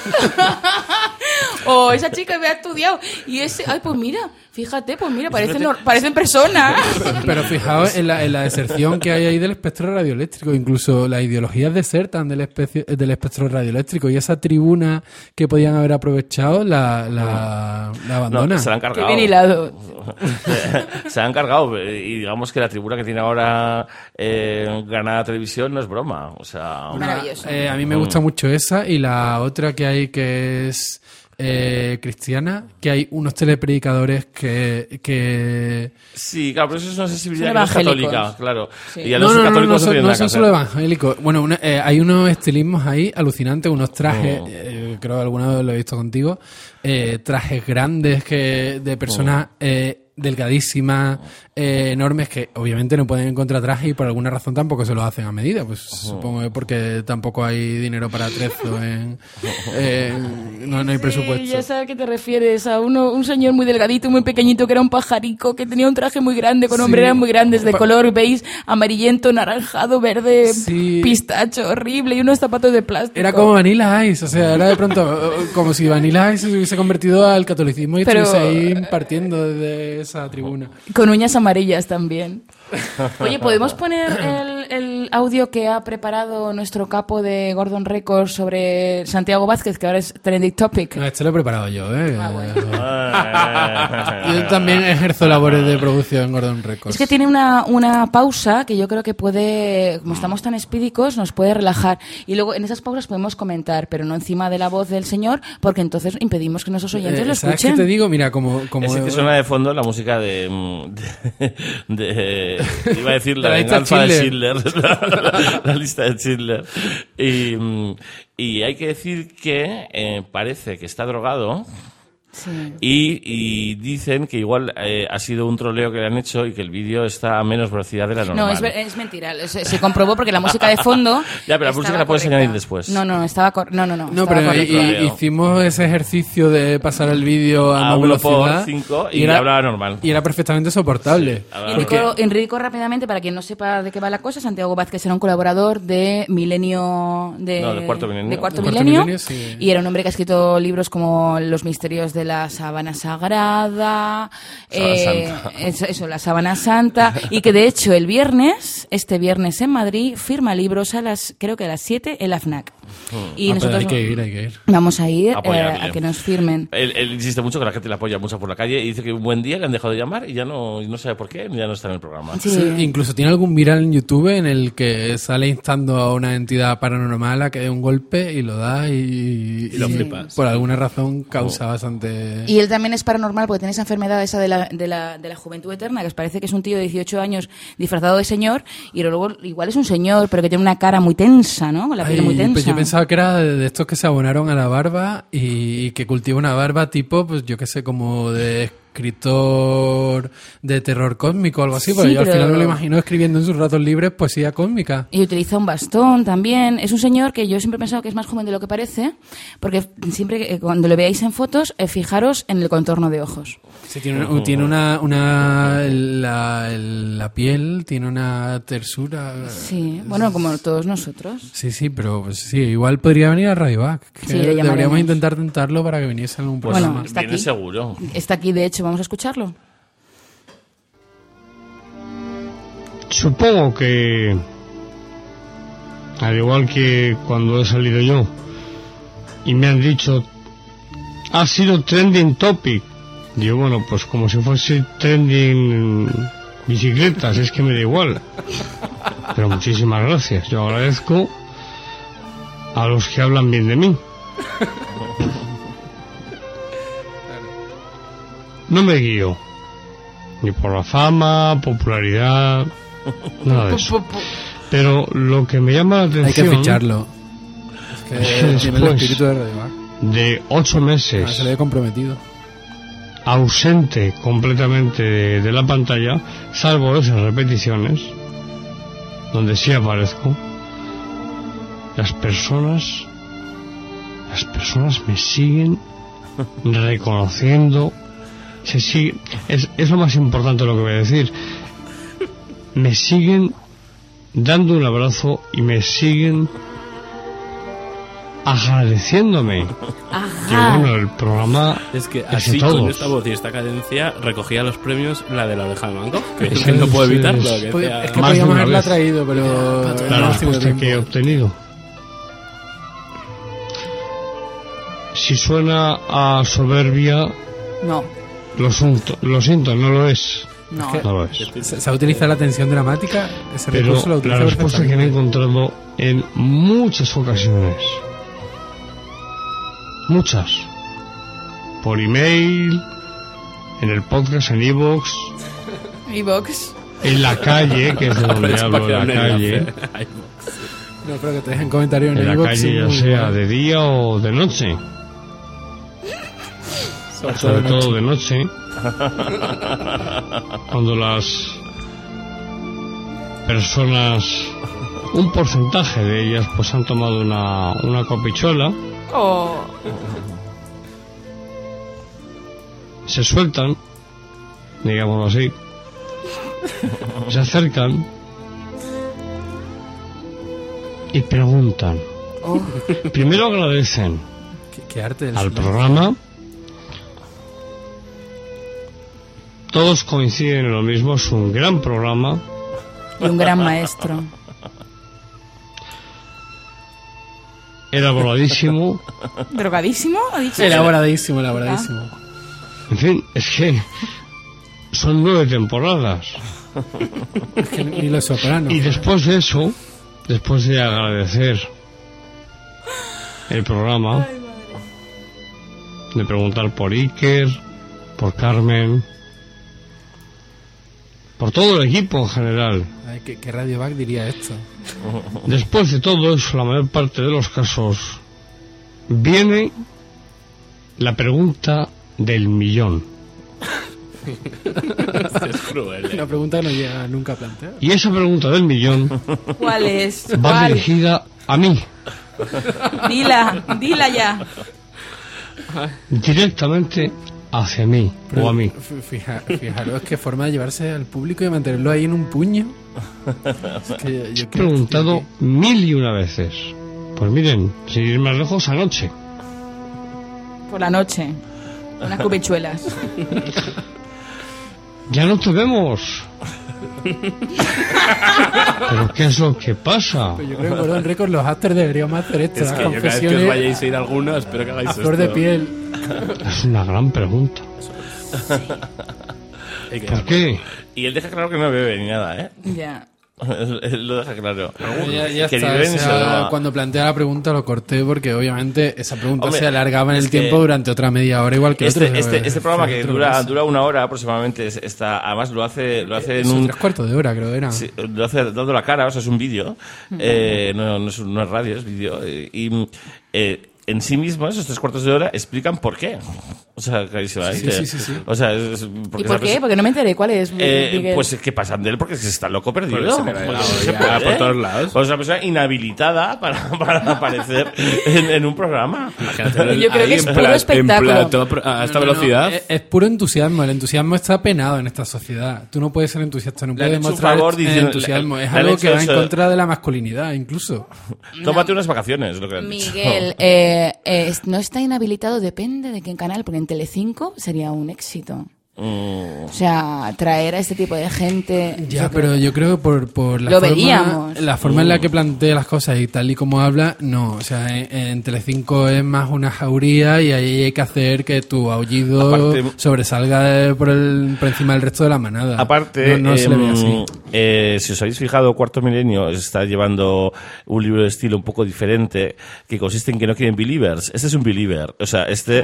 O esa chica me ha estudiado. Y ese, ay, pues mira, fíjate, pues mira, parecen, nor- parecen personas. Pero fijaos en la, en la deserción que hay ahí del espectro radioeléctrico. Incluso las ideologías desertan del, especie, del espectro radioeléctrico. Y esa tribuna que podían haber aprovechado la, la, la abandonan. No, se la han Qué cargado. bien hilado. Se la han cargado y digamos que la tribuna que tiene ahora eh, Granada Televisión no es broma. O sea, Maravilloso. Eh, a mí me gusta mucho esa y la otra que hay que es eh, cristiana, que hay unos telepredicadores que... que... Sí, claro, pero eso es una sensibilidad Son que no es evangélicos. católica, claro. Sí. Y a No, los no, no, católicos no, no son, tienen no nada que son hacer. solo evangélicos. Bueno, una- eh, hay unos estilismos ahí alucinantes, unos trajes, Oh. eh, creo que alguna vez lo he visto contigo, eh, trajes grandes que de personas eh, delgadísimas, eh, enormes, que obviamente no pueden encontrar traje y por alguna razón tampoco se los hacen a medida. Pues supongo que porque tampoco hay dinero para atrezo, en, en- no, no hay presupuesto. Sí, ya sabes a qué te refieres, a uno, un señor muy delgadito, muy pequeñito, que era un pajarico, que tenía un traje muy grande, con Sí. hombreras muy grandes, de Pa- color beige, amarillento, naranjado, verde, Sí. pistacho, horrible, y unos zapatos de plástico. Era como Vanilla Ice, o sea, era de pronto eh, como si Vanilla Ice se hubiese convertido al catolicismo y Pero- estuviese ahí impartiendo desde esa tribuna. Con uñas amarillas también. Oye, ¿podemos poner el, el audio que ha preparado nuestro capo de Gordon Records sobre Santiago Vázquez, que ahora es trending topic? No, este lo he preparado yo, ¿eh? Ah, bueno. Yo también ejerzo labores de producción en Gordon Records. Es que tiene una, una pausa que yo creo que puede, como estamos tan espídicos, nos puede relajar. Y luego en esas pausas podemos comentar, pero no encima de la voz del señor, porque entonces impedimos que nuestros oyentes Eh, lo ¿Sabes qué escuchen. te digo? Mira, como... como Ese que suena de fondo la música de... mm, de, de- iba a decir la, De la lista venganza de Schindler. Schindler. La, la lista de Schindler. Y, mm, y hay que decir que eh, parece que está drogado. Sí. Y, y dicen que igual eh, ha sido un troleo que le han hecho y que el vídeo está a menos velocidad de la normal. No, es, ver- es mentira. Se, se comprobó porque la música de fondo. Ya, pero la música estaba la puedes correcta. añadir después. No, no, estaba cor- no, no, no. No, estaba pero correcta. y- y- hicimos ese ejercicio de pasar el vídeo a, A más uno por velocidad cinco y hablaba normal. Y era perfectamente soportable. Hablaba Y Porque- Enrico, Enrico, rápidamente, para quien no sepa de qué va la cosa, Santiago Vázquez era un colaborador de Milenio... De, No, de Cuarto Milenio. de Cuarto De Cuarto Milenio, Milenio, sí. Y era un hombre que ha escrito libros como Los misterios de la sábana sagrada, eh, Santa. eso, eso, la sábana santa, y que de hecho el viernes, este viernes en Madrid, firma libros a las, creo que a las siete en la FNAC. Y Ah, pero nosotros hay que ir, hay que ir. vamos a ir eh, Apoyarle. a que nos firmen. Él, él insiste mucho que la gente le apoya mucho por la calle y dice que un buen día le han dejado de llamar y ya no, y no sabe por qué, ya no está en el programa. Sí. Sí, incluso tiene algún viral en YouTube en el que sale instando a una entidad paranormal a que dé un golpe y lo da y, Y lo flipas. por alguna razón causa bastante... Y él también es paranormal porque tiene esa enfermedad esa de la, de la, de la juventud eterna, que os parece que es un tío de dieciocho años disfrazado de señor, y luego igual es un señor, pero que tiene una cara muy tensa, ¿no? Con la piel Ay, muy tensa. pues yo pensaba que era de, de estos que se abonaron a la barba y, y que cultiva una barba tipo, pues yo qué sé, como de escritor de terror cósmico o algo así, porque Sí, yo al pero- final me lo imagino escribiendo en sus ratos libres poesía cósmica. Y utiliza un bastón también. Es un señor que yo siempre he pensado que es más joven de lo que parece, porque siempre eh, cuando lo veáis en fotos, eh, fijaros en el contorno de ojos. Sí, tiene una, tiene una, una la, la piel tiene una tersura. Sí, bueno, como todos nosotros. Sí, sí, pero pues, sí, igual podría venir a Radio Back. que Sí, le llamaremos. deberíamos intentar tentarlo para que viniese en un Pues programa. Bueno, está viene aquí. seguro. Está aquí, de hecho, vamos a escucharlo. Supongo que, al igual que cuando he salido yo, y me han dicho, ha sido trending topic. Digo, bueno, pues como si fuese trending bicicletas, es que me da igual. Pero muchísimas gracias. Yo agradezco a los que hablan bien de mí. No me guío ni por la fama, popularidad, nada de eso. Pero lo que me llama la Hay que atención, ficharlo. Es que es tiene el después espíritu de Radio Back. de ocho Ah, meses se le he comprometido. ausente completamente de, de la pantalla, salvo esas repeticiones, donde sí aparezco, las personas, las personas me siguen reconociendo, se sigue, es, es lo más importante lo que voy a decir, me siguen dando un abrazo y me siguen agradeciéndome. Que Ajá. bueno, el programa Es que es de así, todos. con esta voz y esta cadencia, recogía los premios la de la oreja de mango, que, es que no puedo Sí, evitarlo. sí. Que Pues, decía- es que Más de podíamos una haberla vez. traído, pero no la hemos tenido respuesta tiempo. que he obtenido. Si suena a soberbia, No, lo siento, lo siento, no lo es. no. Es que- No lo es. Se, se ha utilizado la tensión dramática, ese Pero recurso lo la utiliza respuesta que me he perfectamente. encontrado en muchas ocasiones, muchas, por email, en el podcast, en iVoox, iVoox, en la calle, que es de donde hablo, en la calle. No, pero que te dejen comentarios en, en el la iVoox, calle, sí, ya muy sea guay. de día o de noche. Sobre, Sobre todo, todo de de noche. Cuando las personas, un porcentaje de ellas, pues han tomado una, una copichuela, oh. se sueltan, digámoslo así, se acercan y preguntan. Oh. Primero agradecen ¿Qué, qué arte del al silencio. programa. Todos coinciden en lo mismo, es un gran programa. Y un gran maestro. Elaboradísimo. ¿Drogadísimo? ¿Ha dicho? Elaboradísimo, elaboradísimo. En fin, es que son nueve temporadas. Es que ni Los Sopranos. Y después de eso, después de agradecer el programa, de preguntar por Iker, por Carmen, por todo el equipo en general, Ay, ¿qué, qué Radio Back diría esto? después de todo eso, la mayor parte de los casos, viene la pregunta del millón. Es cruel, ¿eh? Una pregunta que no llega nunca a plantear. Y esa pregunta del millón ¿Cuál es? va ¿Cuál? dirigida a mí, Dila, dila ya. directamente hacia mí, o a mí. F- Fija, fijaros qué forma de llevarse al público y mantenerlo ahí en un puño. Es que yo- yo He creo- preguntado mil y una veces. Pues miren, sin ir más lejos, anoche. Por la noche. Unas cubichuelas. Ya no te vemos. ¿Pero qué es lo que pasa? Pues yo creo que Gordon Records, los actors deberíamos hacer esto. Es las que yo cada vez que os confesiones vayáis a ir a alguno, espero que hagáis a esto. flor de piel. Es una gran pregunta. Hay que- ¿Por qué? Y él deja claro que no bebe ni nada, ¿eh? Ya. Él, él lo deja claro. Ya, ya que ni está, bebe o ni se sea, droga. cuando plantea la pregunta lo corté porque obviamente esa pregunta Hombre, se alargaba en es el que tiempo durante otra media hora igual que Este, otros, este, eh, este programa que otros dura, meses. dura una hora aproximadamente, es- está, además lo hace, lo hace en Son un... tres cuartos de hora creo era. Sí, lo hace dando la cara, o sea, es un vídeo, eh, no, no, es, no es radio, es vídeo. eh, y eh, en sí mismo, esos tres cuartos de hora explican por qué. O sea, clarísimamente. Sí, sí, sí, sí. O sea, es, ¿Y porque por esa qué? persona- Porque no me enteré. ¿Cuál es? Eh, Miguel? pues es que pasan de él porque se está loco perdido. Porque se le va de Porque la no se olla puede. por todos lados. O sea, una persona inhabilitada para, para aparecer en, en un programa. Imagínate Yo creo ahí que es en puro plan- espectáculo. en plan, todo pro- a esta No, no, no, velocidad. es, es puro entusiasmo. El entusiasmo está penado en esta sociedad. Tú no puedes ser entusiasta, no Le han puedes hecho un mostrar favor el diciendo- entusiasmo. le- Es le han algo hecho que va en eso- contra de la masculinidad, incluso. Tómate unas vacaciones, lo que han dicho. Miguel, eh, eh, no está inhabilitado, depende de qué canal, porque en Telecinco sería un éxito. Mm. O sea, traer a este tipo de gente... Ya, yo pero creo- yo creo que por, por la Lo forma, veríamos. la forma en la que plantea las cosas y tal y como habla, no. O sea, en, en Telecinco es más una jauría y ahí hay que hacer que tu aullido Aparte- sobresalga por, el, por encima del resto de la manada. Aparte, no, no se le ve em, así. eh, si os habéis fijado, Cuarto Milenio está llevando un libro de estilo un poco diferente, que consiste en que no quieren believers. Este es un believer. O sea, este,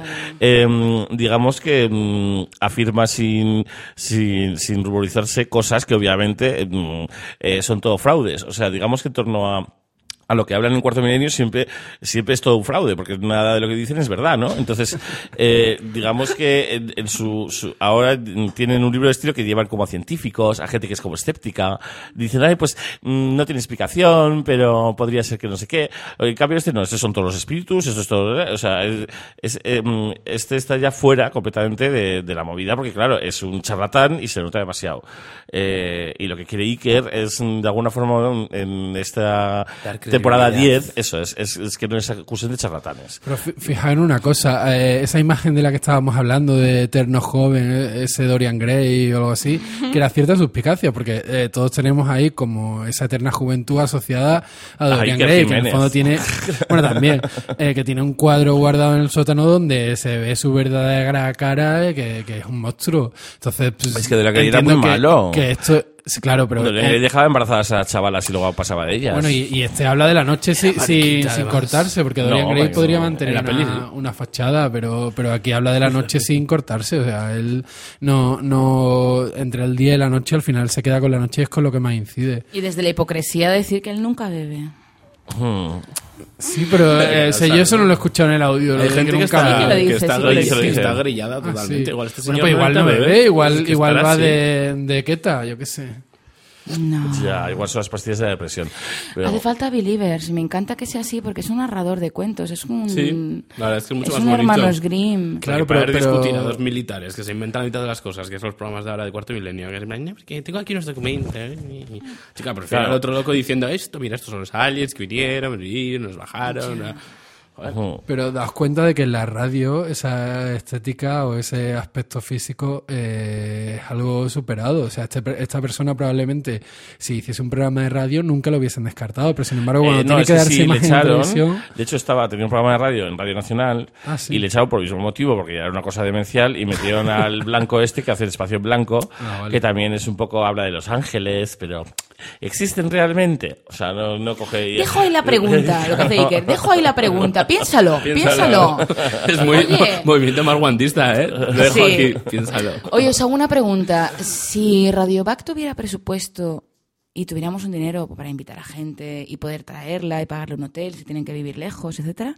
em, digamos que em, afirma sin, sin, sin ruborizarse cosas que obviamente em, eh, son todo fraudes. O sea, digamos que en torno a a lo que hablan en Cuarto Milenio siempre, siempre es todo un fraude, porque nada de lo que dicen es verdad, ¿no? Entonces, eh, digamos que en, en su, su, ahora tienen un libro de estilo que llevan como a científicos, a gente que es como escéptica. Dicen, ay, pues mm, no tiene explicación, pero podría ser que no sé qué. En cambio, este no, estos son todos los espíritus, esto es todo, o sea, es, es, eh, este está ya fuera completamente de, de la movida, porque claro, es un charlatán y se nota demasiado. Eh, y lo que quiere Iker es, de alguna forma, en esta temporada diez, eso es, es, es que no les acusen de charlatanes. Pero fi- fijaos en una cosa, eh, esa imagen de la que estábamos hablando, de eterno joven, eh, ese Dorian Gray o algo así, que era cierta suspicacia, porque eh, todos tenemos ahí como esa eterna juventud asociada a Dorian Iker Gray, que en el Jiménez. fondo tiene, bueno también, eh, que tiene un cuadro guardado en el sótano donde se ve su verdadera cara, eh, que, que es un monstruo. Entonces, pues, Es que Dorian Gray era entiendo muy que- malo. Que esto Sí, claro, pero... Le eh, dejaba embarazadas a chavalas y luego pasaba de ellas. Bueno, y, y este habla de la noche si- mariquita, sin, sin además. cortarse, porque No, Dorian Gray hombre, podría no. mantener En la peli, una, sí. una fachada, pero, pero aquí habla de la noche sin cortarse. O sea, él no, no... Entre el día y la noche, al final se queda con la noche y es con lo que más incide. Y desde la hipocresía decir que él nunca bebe. Hmm. Sí, pero eh, o sea, yo eso no lo he escuchado en el audio. lo Hay de gente que, nunca está, Sí que lo que dice, está, sí que lo dice, lo que dice. está grillada Ah, totalmente. sí. Igual este Bueno, señor pues igual no bebe, bebe, igual, es que igual estará va así. de, de queta, yo qué sé. No. Ya, igual son las pastillas de la depresión. Pero- Hace falta Believers. Me encanta que sea así porque es un narrador de cuentos. Es un. Sí, la verdad es que es mucho es más un bonito. hermanos Grimm. Claro, Porque pero- para pero- discutir a dos militares que se inventan la mitad de las cosas, que son los programas de ahora de cuarto milenio, que es en plan, "No, porque tengo aquí unos documentos. Chica, pero Claro. el otro loco diciendo esto, mira, estos son los aliens que vinieron, vinieron, nos bajaron. ah". Joder. Ujú. Pero das cuenta de que en la radio esa estética o ese aspecto físico eh, es algo superado. O sea, este, esta persona probablemente, si hiciese un programa de radio, nunca lo hubiesen descartado. Pero sin embargo, cuando Eh, no, tiene es que que darse sí, le imagen en echaron. televisión... De hecho, estaba tenía un programa de radio en Radio Nacional Ah, sí. y le echaron por el mismo motivo, porque ya era una cosa demencial, y metieron al blanco este que hace el espacio en blanco, Ah, vale. que también es un poco, habla de Los Ángeles, pero ¿existen realmente? O sea, no, no coge... y- Dejo ahí la pregunta, lo que hace Iker. Dejo ahí la pregunta. Piénsalo, piénsalo. Es muy Oye. movimiento más guantista, ¿eh? Lo dejo Sí. aquí, piénsalo. Oye, os hago una pregunta. Si Radiobac tuviera presupuesto y tuviéramos un dinero para invitar a gente y poder traerla y pagarle un hotel si tienen que vivir lejos, etcétera,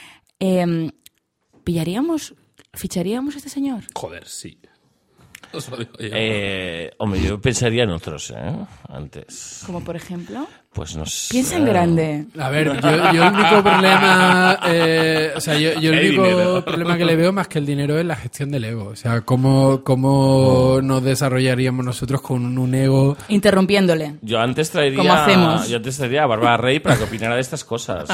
eh, ¿pillaríamos, ficharíamos a este señor? Joder, sí. Os lo digo yo. Eh, hombre, yo pensaría en otros, ¿eh? Antes. Como por ejemplo... Pues no sé. Piensa en grande. A ver, yo, yo el único problema, eh, o sea, yo, yo el Hay único dinero. problema que le veo más que el dinero es la gestión del ego. O sea, cómo, cómo nos desarrollaríamos nosotros con un ego. Interrumpiéndole. Yo antes traería... ¿Cómo hacemos? Yo antes traería a Bárbara Rey para que opinara de estas cosas.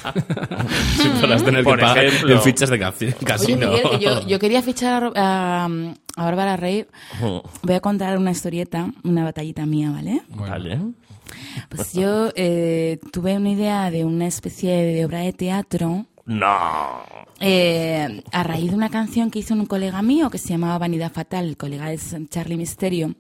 Si podrás tener Por que pagar ejemplo. en fichas de casi- Oye, casino. Miguel, que yo, yo quería fichar a, a Bárbara Rey. Voy a contar una historieta, una batallita mía, ¿vale? Vale. Pues yo eh, tuve una idea de una especie de obra de teatro No. eh, a raíz de una canción que hizo un colega mío que se llamaba Vanidad Fatal. El colega es Charlie Misterio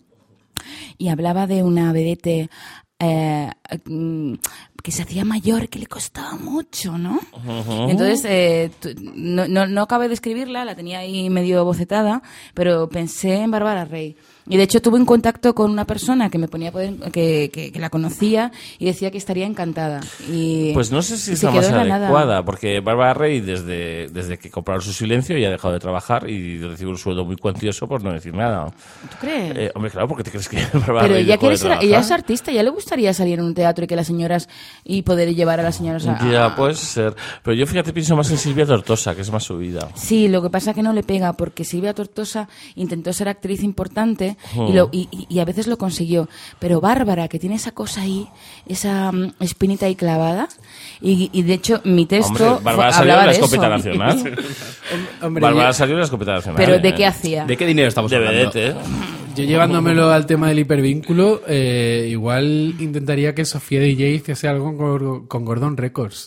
y hablaba de una vedette eh, mm, que se hacía mayor, que le costaba mucho, ¿no? Y entonces eh, tu- no, no, no acabé de escribirla, la tenía ahí medio bocetada, pero pensé en Bárbara Rey. Y de hecho tuve un contacto con una persona que me ponía a poder, que, que, que la conocía y decía que estaría encantada. Y, Pues no sé si y es se la quedó más en la nada. adecuada, porque Bárbara Rey, desde, desde que compraron su silencio, ya ha dejado de trabajar y recibe un sueldo muy cuantioso por no decir nada. ¿Tú crees? Eh, hombre, claro, porque te crees que Bárbara Pero Rey ella, dejó quiere de ser, trabajar. ella es artista, ya le gustaría salir en un teatro y que las señoras y poder llevar a las señoras a... Ya, puede ser. Pero yo, fíjate, pienso más en Silvia Tortosa, que es más subida. Sí, lo que pasa es que no le pega porque Silvia Tortosa intentó ser actriz importante Hmm. y, lo, y, y- y a veces lo consiguió. Pero Bárbara, que tiene esa cosa ahí, esa mm, espinita ahí clavada, y, y de hecho mi texto Hombre, Bárbara fue- salió en hablaba la de eso. escopeta nacional. Hombre, Bárbara yo, salió en la escopeta nacional. Pero ¿de eh. qué hacía? ¿De qué dinero estamos De hablando? vedette, ¿eh? yo llevándomelo al tema del hipervínculo, eh, igual intentaría que Sofía D J hiciese algo con, con Gordon Records.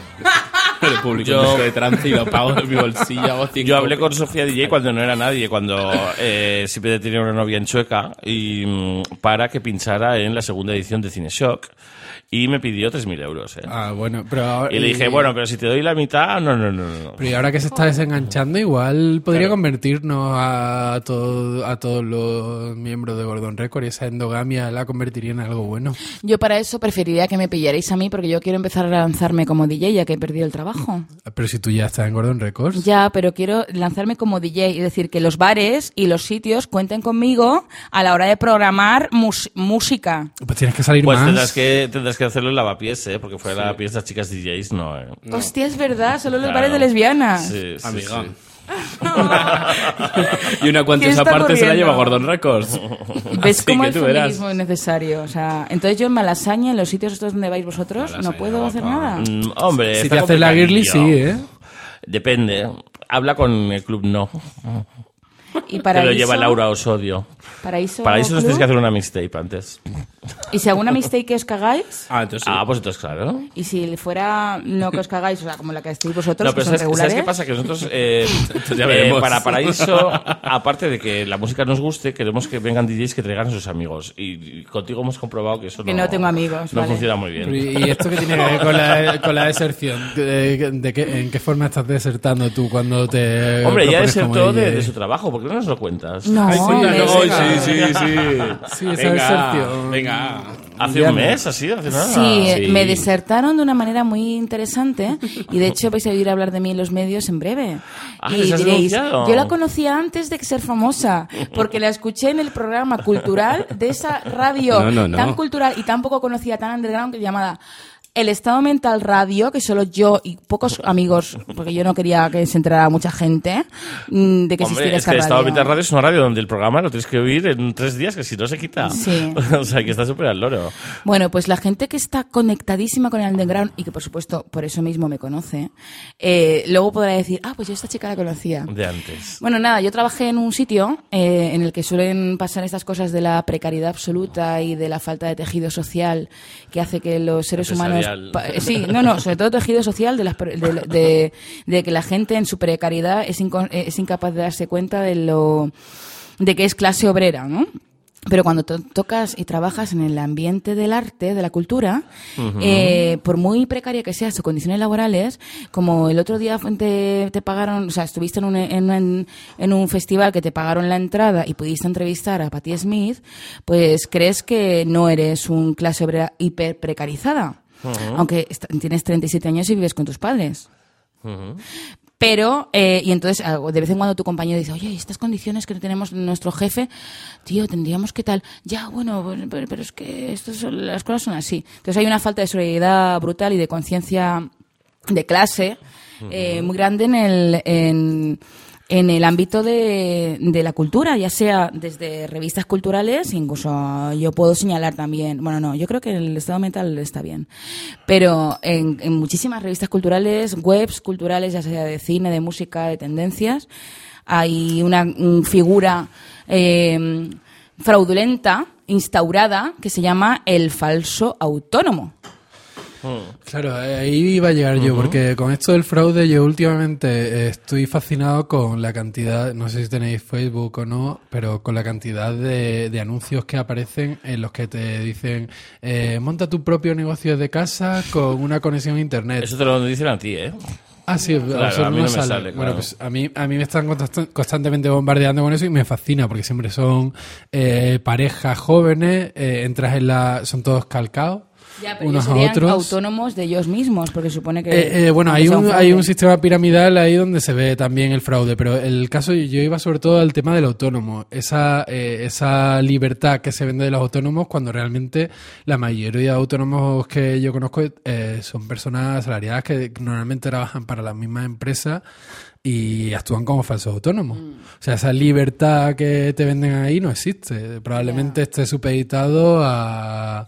El público Yo- un disco de trance y lo pago de mi bolsillo. Hago cinco- Yo hablé con Sofía D J cuando no era nadie, cuando eh, siempre tenía una novia en Chueca, y mm, para que pinchara en la segunda edición de Cineshock, y me pidió tres mil euros. ¿eh? Ah, bueno, pero ahora, Y le dije, bueno, pero si te doy la mitad, no, no, no, no. pero y ahora que se está desenganchando, igual podría Claro. convertirnos a, todo, a todos los miembros de Gordon Records y esa endogamia la convertiría en algo bueno. Yo para eso preferiría que me pillarais a mí porque yo quiero empezar a lanzarme como D J ya que he perdido el trabajo. Pero si tú ya estás en Gordon Records. Ya, pero quiero lanzarme como D J, es decir, que los bares y los sitios cuenten conmigo a la hora de programar mus- música. Pues tienes que salir Pues más. tendrás que, tendrás que hacerlo en lavapiés, ¿eh? Porque fuera de lavapiés las chicas D Js no, ¿eh? Hostia, es verdad, solo los Claro. bares de lesbianas. Sí, sí, Amiga. sí. Y una ¿Qué cuantiosa está parte se la ocurriendo? lleva Gordon Records. ¿Ves Así cómo que el tú verás. feminismo es necesario? O sea, entonces yo en Malasaña, en los sitios estos donde vais vosotros, Malasaña, no puedo hacer guapa. nada. Mm, hombre, Si está te haces la girly, sí, complicadillo. ¿eh? Depende. Habla con el club No. Y Te para lo lleva Laura Osodio. Paraíso, Para eso nos Club, tienes que hacer una mixtape antes. Y si alguna mistake os cagáis, Ah, entonces sí. Ah, pues entonces, claro. y si fuera no que os cagáis, o sea, como la que estéis vosotros, No, que pero son ¿sabes, regulares. ¿sabes qué pasa? Que nosotros, eh, ya eh, veremos. para Paraíso, aparte de que la música nos guste, queremos que vengan D Js que traigan a sus amigos. Y, y contigo hemos comprobado que eso Que no, no tengo amigos, no vale. funciona muy bien. ¿Y esto qué tiene que ver con la, con la deserción? ¿De, de qué, ¿En qué forma estás desertando tú cuando te Hombre, ya propones como desertó de, D J? de su trabajo, ¿por qué no nos lo cuentas? No, Ay, cuéntanos. me- Ay, sí, sí, sí. Sí, esa venga, deserción. venga. Hace Ya un no. mes, así, hace nada. Sí, sí. me desertaron de una manera muy interesante y de hecho vais a oír hablar de mí en los medios en breve. Ah, y ¿les has diréis, denunciado? yo la conocía antes de ser famosa porque la escuché en el programa cultural de esa radio No, no, no. tan cultural y tan poco conocida, tan underground, que llamada El Estado Mental Radio, que solo yo y pocos amigos, porque yo no quería que se enterara mucha gente, mm, de que Hombre, existiera es esa que el Estado radio. Mental Radio es una radio donde el programa lo tienes que oír en tres días, que si no se quita. Sí. O sea, que está súper al loro. Bueno, pues la gente que está conectadísima con el underground y que por supuesto por eso mismo me conoce, eh, luego podrá decir, ah, pues yo esta chica la conocía. De antes. Bueno, nada, yo trabajé en un sitio eh, en el que suelen pasar estas cosas de la precariedad absoluta y de la falta de tejido social que hace que los seres humanos... Empresarial. pa- eh, sí, no, no, sobre todo tejido social de, las, per- de, de- de que la gente en su precariedad es, inco- eh, es incapaz de darse cuenta de lo de que es clase obrera, ¿no? Pero cuando to- tocas y trabajas en el ambiente del arte, de la cultura, eh, por muy precaria que sean sus condiciones laborales, como el otro día te, te pagaron, o sea, estuviste en un, en, un- en un festival que te pagaron la entrada y pudiste entrevistar a Patti Smith, pues crees que no eres un clase obrera hiper precarizada. Aunque est- tienes treinta y siete años y vives con tus padres. Pero, eh, y entonces, ah, de vez en cuando tu compañero dice, oye, estas condiciones que tenemos nuestro jefe, tío, tendríamos que tal. Ya, bueno, pero, pero es que estas son- las cosas son así. Entonces hay una falta de solidaridad brutal y de conciencia de clase eh, muy grande en el, en, en el ámbito de, de la cultura, ya sea desde revistas culturales, incluso yo puedo señalar también, bueno, no, yo creo que el estado mental está bien, pero en, en muchísimas revistas culturales, webs culturales, ya sea de cine, de música, de tendencias, hay una mm, figura eh, fraudulenta instaurada que se llama el falso autónomo. Claro, ahí iba a llegar yo, porque con esto del fraude yo últimamente eh, estoy fascinado con la cantidad, no sé si tenéis Facebook o no, pero con la cantidad de, de anuncios que aparecen en los que te dicen eh, monta tu propio negocio de casa con una conexión a internet. Eso te lo dicen a ti, ¿eh? Ah, sí, Claro, a vosotros a mí no no me sale. sale, Bueno, claro. pues a mí, a mí me están constant- constantemente bombardeando con eso y me fascina porque siempre son eh, parejas jóvenes, eh, entras en la... son todos calcados. Ya, pero unos ellos a serían otros. autónomos de ellos mismos, porque supone que... Eh, eh, bueno, aunque hay sea un, fraude. hay un sistema piramidal ahí donde se ve también el fraude, pero el caso yo iba sobre todo al tema del autónomo, esa, eh, esa libertad que se vende de los autónomos cuando realmente la mayoría de autónomos que yo conozco eh, son personas asalariadas que normalmente trabajan para las mismas empresas y actúan como falsos autónomos. Mm. O sea, esa libertad que te venden ahí no existe. Probablemente esté supeditado a...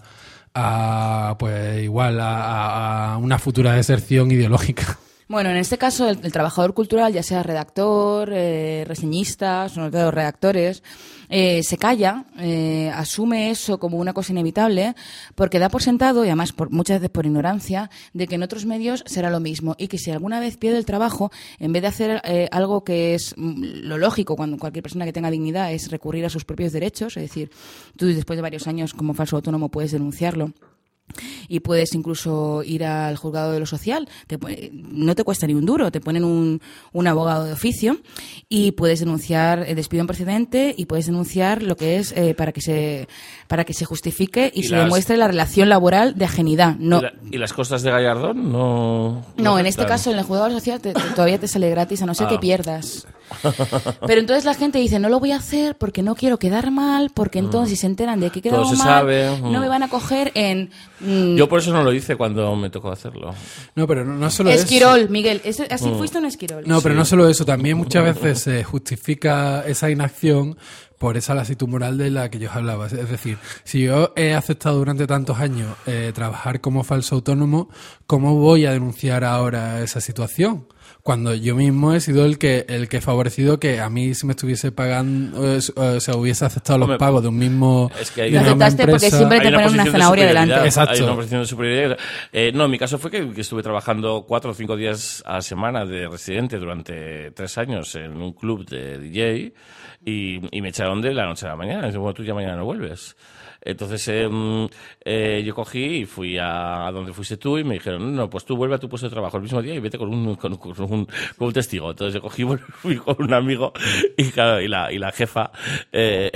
a pues igual a, a- a una futura deserción ideológica. Bueno, en este caso, el, el trabajador cultural, ya sea redactor, eh, reseñista, sobre todo redactores, eh, se calla, eh, asume eso como una cosa inevitable, porque da por sentado, y además por, muchas veces por ignorancia, de que en otros medios será lo mismo y que si alguna vez pierde el trabajo, en vez de hacer eh, algo que es mm, lo lógico cuando cualquier persona que tenga dignidad es recurrir a sus propios derechos, es decir, tú después de varios años como falso autónomo puedes denunciarlo. Y puedes incluso ir al juzgado de lo social, te, pu- no te cuesta ni un duro, te ponen un, un abogado de oficio y puedes denunciar el despido improcedente y puedes denunciar lo que es eh, para que se para que se justifique y, ¿Y se las- demuestre la relación laboral de ajenidad. No, ¿Y, la- y las costas de Gallardón no...? no, en este afectan? caso en el juzgado de lo social te- te- todavía te sale gratis a no ser Ah. que pierdas. Pero entonces la gente dice, no lo voy a hacer porque no quiero quedar mal, porque entonces si se enteran de que he quedado Todo se mal, sabe, no mm. me van a coger en... mm, Yo por eso no lo hice cuando me tocó hacerlo. No, pero no, no solo eso. Esquirol, Miguel, ese- así Mm. fuiste un esquirol. No, pero no solo eso, también muchas veces se justifica esa inacción por esa lasitud moral de la que yo os hablaba. Es decir, si yo he aceptado durante tantos años eh, trabajar como falso autónomo, ¿cómo voy a denunciar ahora esa situación? cuando yo mismo he sido el que el que he favorecido que a mí si me estuviese pagando, o, o sea, hubiese aceptado los Hombre, pagos de un mismo... Es que hay Lo una- aceptaste empresa- porque siempre te Hay una ponen una posición de zanahoria superioridad. delante. Exacto. Hay una posición de superioridad. Eh, no, mi caso fue que, que estuve trabajando cuatro o cinco días a la semana de residente durante tres años en un club de D J y, y me echaron de la noche a la mañana. Y dije, bueno, tú ya mañana no vuelves. Entonces eh, eh, yo cogí y fui a, a donde fuiste tú y me dijeron, no, pues tú vuelve a tu puesto de trabajo el mismo día y vete con un, con, con un, con un testigo. Entonces yo cogí, fui con un amigo y, claro, y, la, y la jefa eh,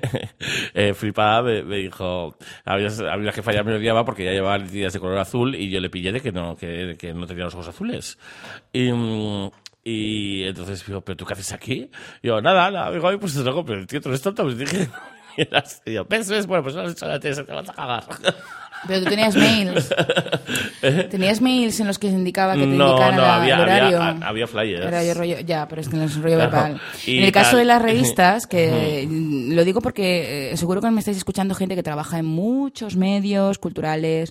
eh, flipada me, me dijo, a mí, a mí la jefa ya me odiaba porque ya llevaba días de color azul y yo le pillé de que no, que, que no tenía los ojos azules. Y... mm, y entonces digo, ¿pero tú qué haces aquí? Y yo, nada, nada, digo, ay, pues luego, pero el tío, tú eres tonto, pues dije, y yo, ¿ves, ves? Bueno, pues no has hecho la tía, te vas a cagar. Pero tú tenías mails. ¿Tenías mails en los que se indicaba que te No, indicaran no, la- había, el horario? había, había flyers. Era yo rollo, ya, pero es que no es rollo Claro. verbal. Y En el caso tal. de las revistas, que lo digo porque eh, seguro que me estáis escuchando gente que trabaja en muchos medios culturales,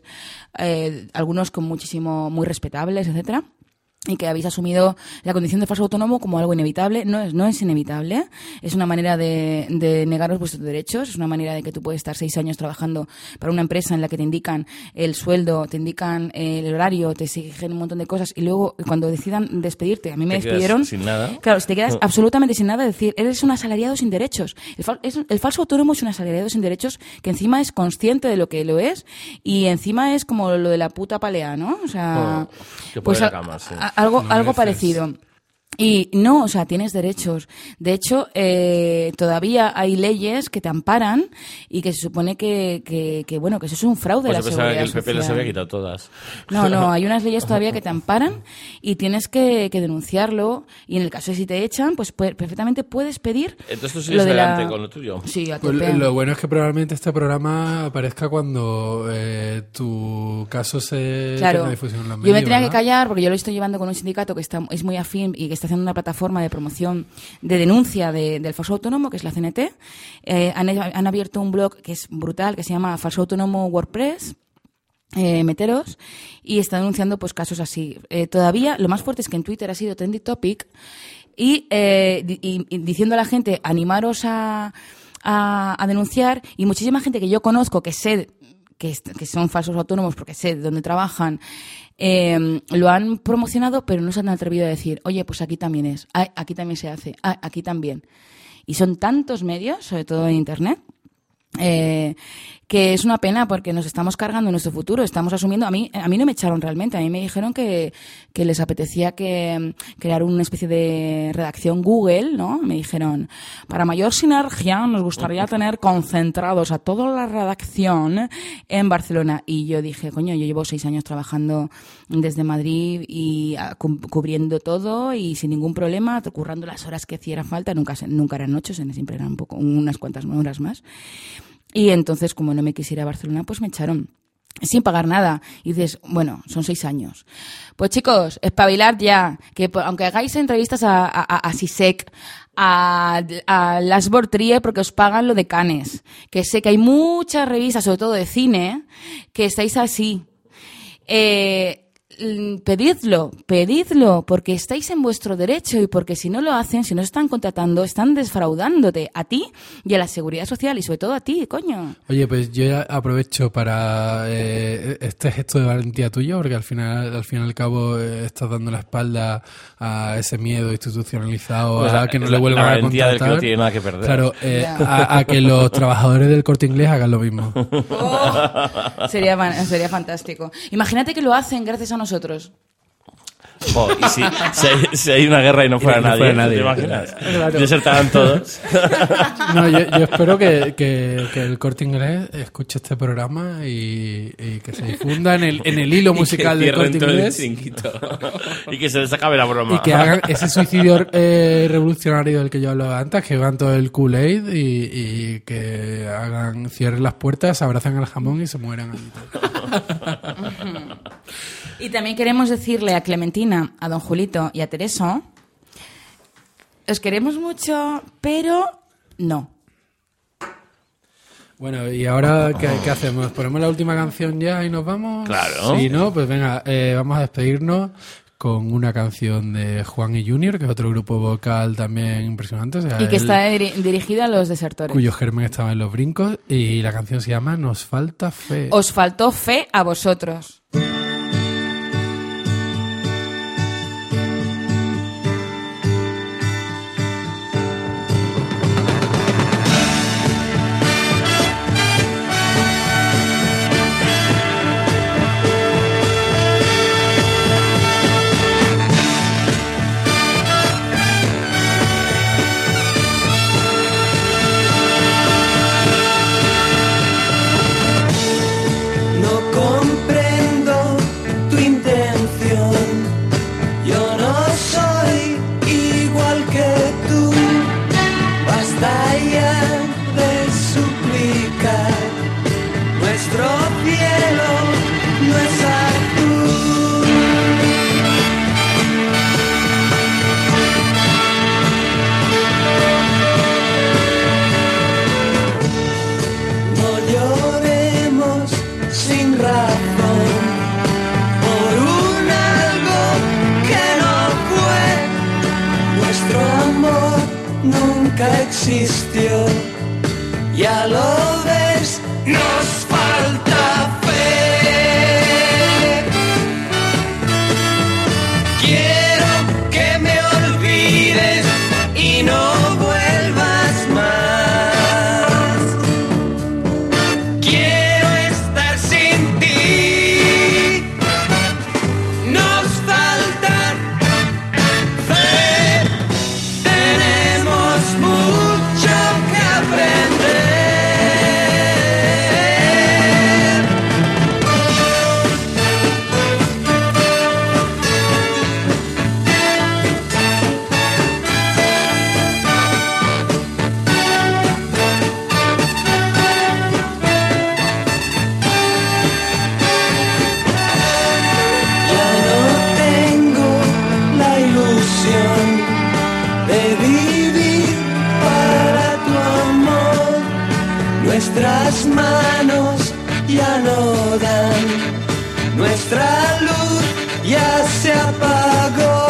eh, algunos con muchísimo, muy respetables, etcétera. Y que habéis asumido la condición de falso autónomo como algo inevitable. No es, no es inevitable. Es una manera de, de negaros vuestros derechos. Es una manera de que tú puedes estar seis años trabajando para una empresa en la que te indican el sueldo, te indican el horario, te exigen un montón de cosas y luego cuando decidan despedirte, a mí me Te quedas despidieron. sin nada. Claro, si te quedas No. absolutamente sin nada, es decir, eres un asalariado sin derechos. El, fal- es- el falso autónomo es un asalariado sin derechos que encima es consciente de lo que lo es y encima es como lo de la puta palea, ¿no? O sea, Oh, que pues pone la a- cama, sí. a- algo, No algo mereces. parecido. Y no, o sea, tienes derechos. De hecho, eh, todavía hay leyes que te amparan y que se supone que, que, que, bueno, que eso es un fraude Pues a yo la pensaba seguridad que el P P las social. había quitado todas. No, no, hay unas leyes todavía que te amparan y tienes que, que denunciarlo. Y en el caso de si te echan, pues puede- perfectamente puedes pedir. Entonces tú lo sigues de la- adelante con lo tuyo. Sí, a Pues tope. lo bueno es que probablemente este programa aparezca cuando eh, tu caso se Claro, tenga difusión en los yo medios, me tenía que ¿verdad? callar porque yo lo estoy llevando con un sindicato que está, es muy afín y que está haciendo una plataforma de promoción de denuncia de- del falso autónomo, que es la C N T. Eh, han, han abierto un blog que es brutal, que se llama Falso Autónomo WordPress. Eh, meteros y está denunciando pues casos así. Eh, todavía lo más fuerte es que en Twitter ha sido trending topic y, eh, di- y- y diciendo a la gente animaros a, a, a denunciar y muchísima gente que yo conozco que sé que, est- que son falsos autónomos porque sé de dónde trabajan eh, lo han promocionado pero no se han atrevido a decir oye pues aquí también es, ah, aquí también se hace, ah, aquí también y son tantos medios sobre todo en internet eh, que es una pena porque nos estamos cargando nuestro futuro, estamos asumiendo, a mí a mí no me echaron realmente, a mí me dijeron que, que les apetecía que mm, crear una especie de redacción Google, ¿no? Me dijeron, para mayor sinergia nos gustaría tener concentrados a toda la redacción en Barcelona y yo dije, coño, yo llevo seis años trabajando desde Madrid y ah, cu- cubriendo todo y sin ningún problema, currando las horas que hiciera falta, nunca, se- nunca eran ocho, siempre eran un poco, unas cuantas horas más. Y entonces, como no me quisiera a Barcelona, pues me echaron sin pagar nada. Y dices, bueno, son seis años. Pues chicos, espabilar ya. Que po- aunque hagáis entrevistas a, a, a Sisek, a, a Las Bortrie, porque os pagan lo de Cannes. Que sé que hay muchas revistas, sobre todo de cine, que estáis así. Eh... mm, Pedidlo, pedidlo, porque estáis en vuestro derecho y porque si no lo hacen, si no os están contratando, están defraudándote a ti y a la seguridad social y sobre todo a ti, coño. Oye, pues yo ya aprovecho para eh, este gesto de valentía tuyo, porque al final, al fin y al cabo, eh, estás dando la espalda a ese miedo institucionalizado, Pues a la- que no es le la- vuelvan la a valentía del que contratar. no tiene nada que perder. Claro, eh, Ya. a, a que los trabajadores del Corte Inglés hagan lo mismo. Oh, sería, fan- sería fantástico. Imagínate que lo hacen gracias a nosotros. Jo, y si, si, hay, si hay una guerra y no fuera Y no nadie, fuera nadie. ¿te imaginas? Claro. Desertaran todos. No, yo, yo espero que, que, que el Corte Inglés escuche este programa y, y que se difunda en el, en el hilo musical Y que del Corte cierren todo el Inglés. chiringuito. Y que se les acabe la broma. Y que hagan ese suicidio eh, revolucionario del que yo hablaba antes, que van todo el Kool-Aid y, y que hagan, cierren las puertas, abracen al jamón y se mueran allí. Y también queremos decirle a Clementina, a don Julito y a Tereso, os queremos mucho, pero no. Bueno, y ahora, ¿qué, qué hacemos? ¿Ponemos la última canción ya y nos vamos? Claro. Sí, ¿no? Pues venga, eh, vamos a despedirnos con una canción de Juan y Junior, que es otro grupo vocal también impresionante. O sea, y que él, está diri- dirigida a los desertores. Cuyo germen estaba en Los Brincos, y la canción se llama Nos falta fe. Os faltó fe a vosotros. Existió, ya lo ves, nos falta fe. Quiero que me olvides y no vuelvas más. Quiero estar sin ti. Nos falta fe. Tenemos mucho que aprender. Ya no tengo la ilusión de vivir para tu amor. Nuestras manos ya no dan, nuestra luz ya se apagó.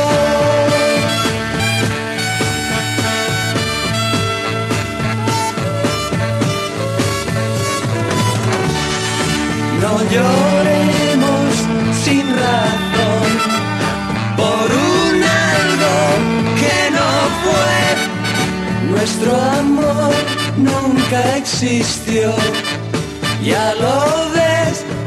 No lloremos sin razón por un algo que no fue. Nuestro amor nunca existió. Ya lo ves,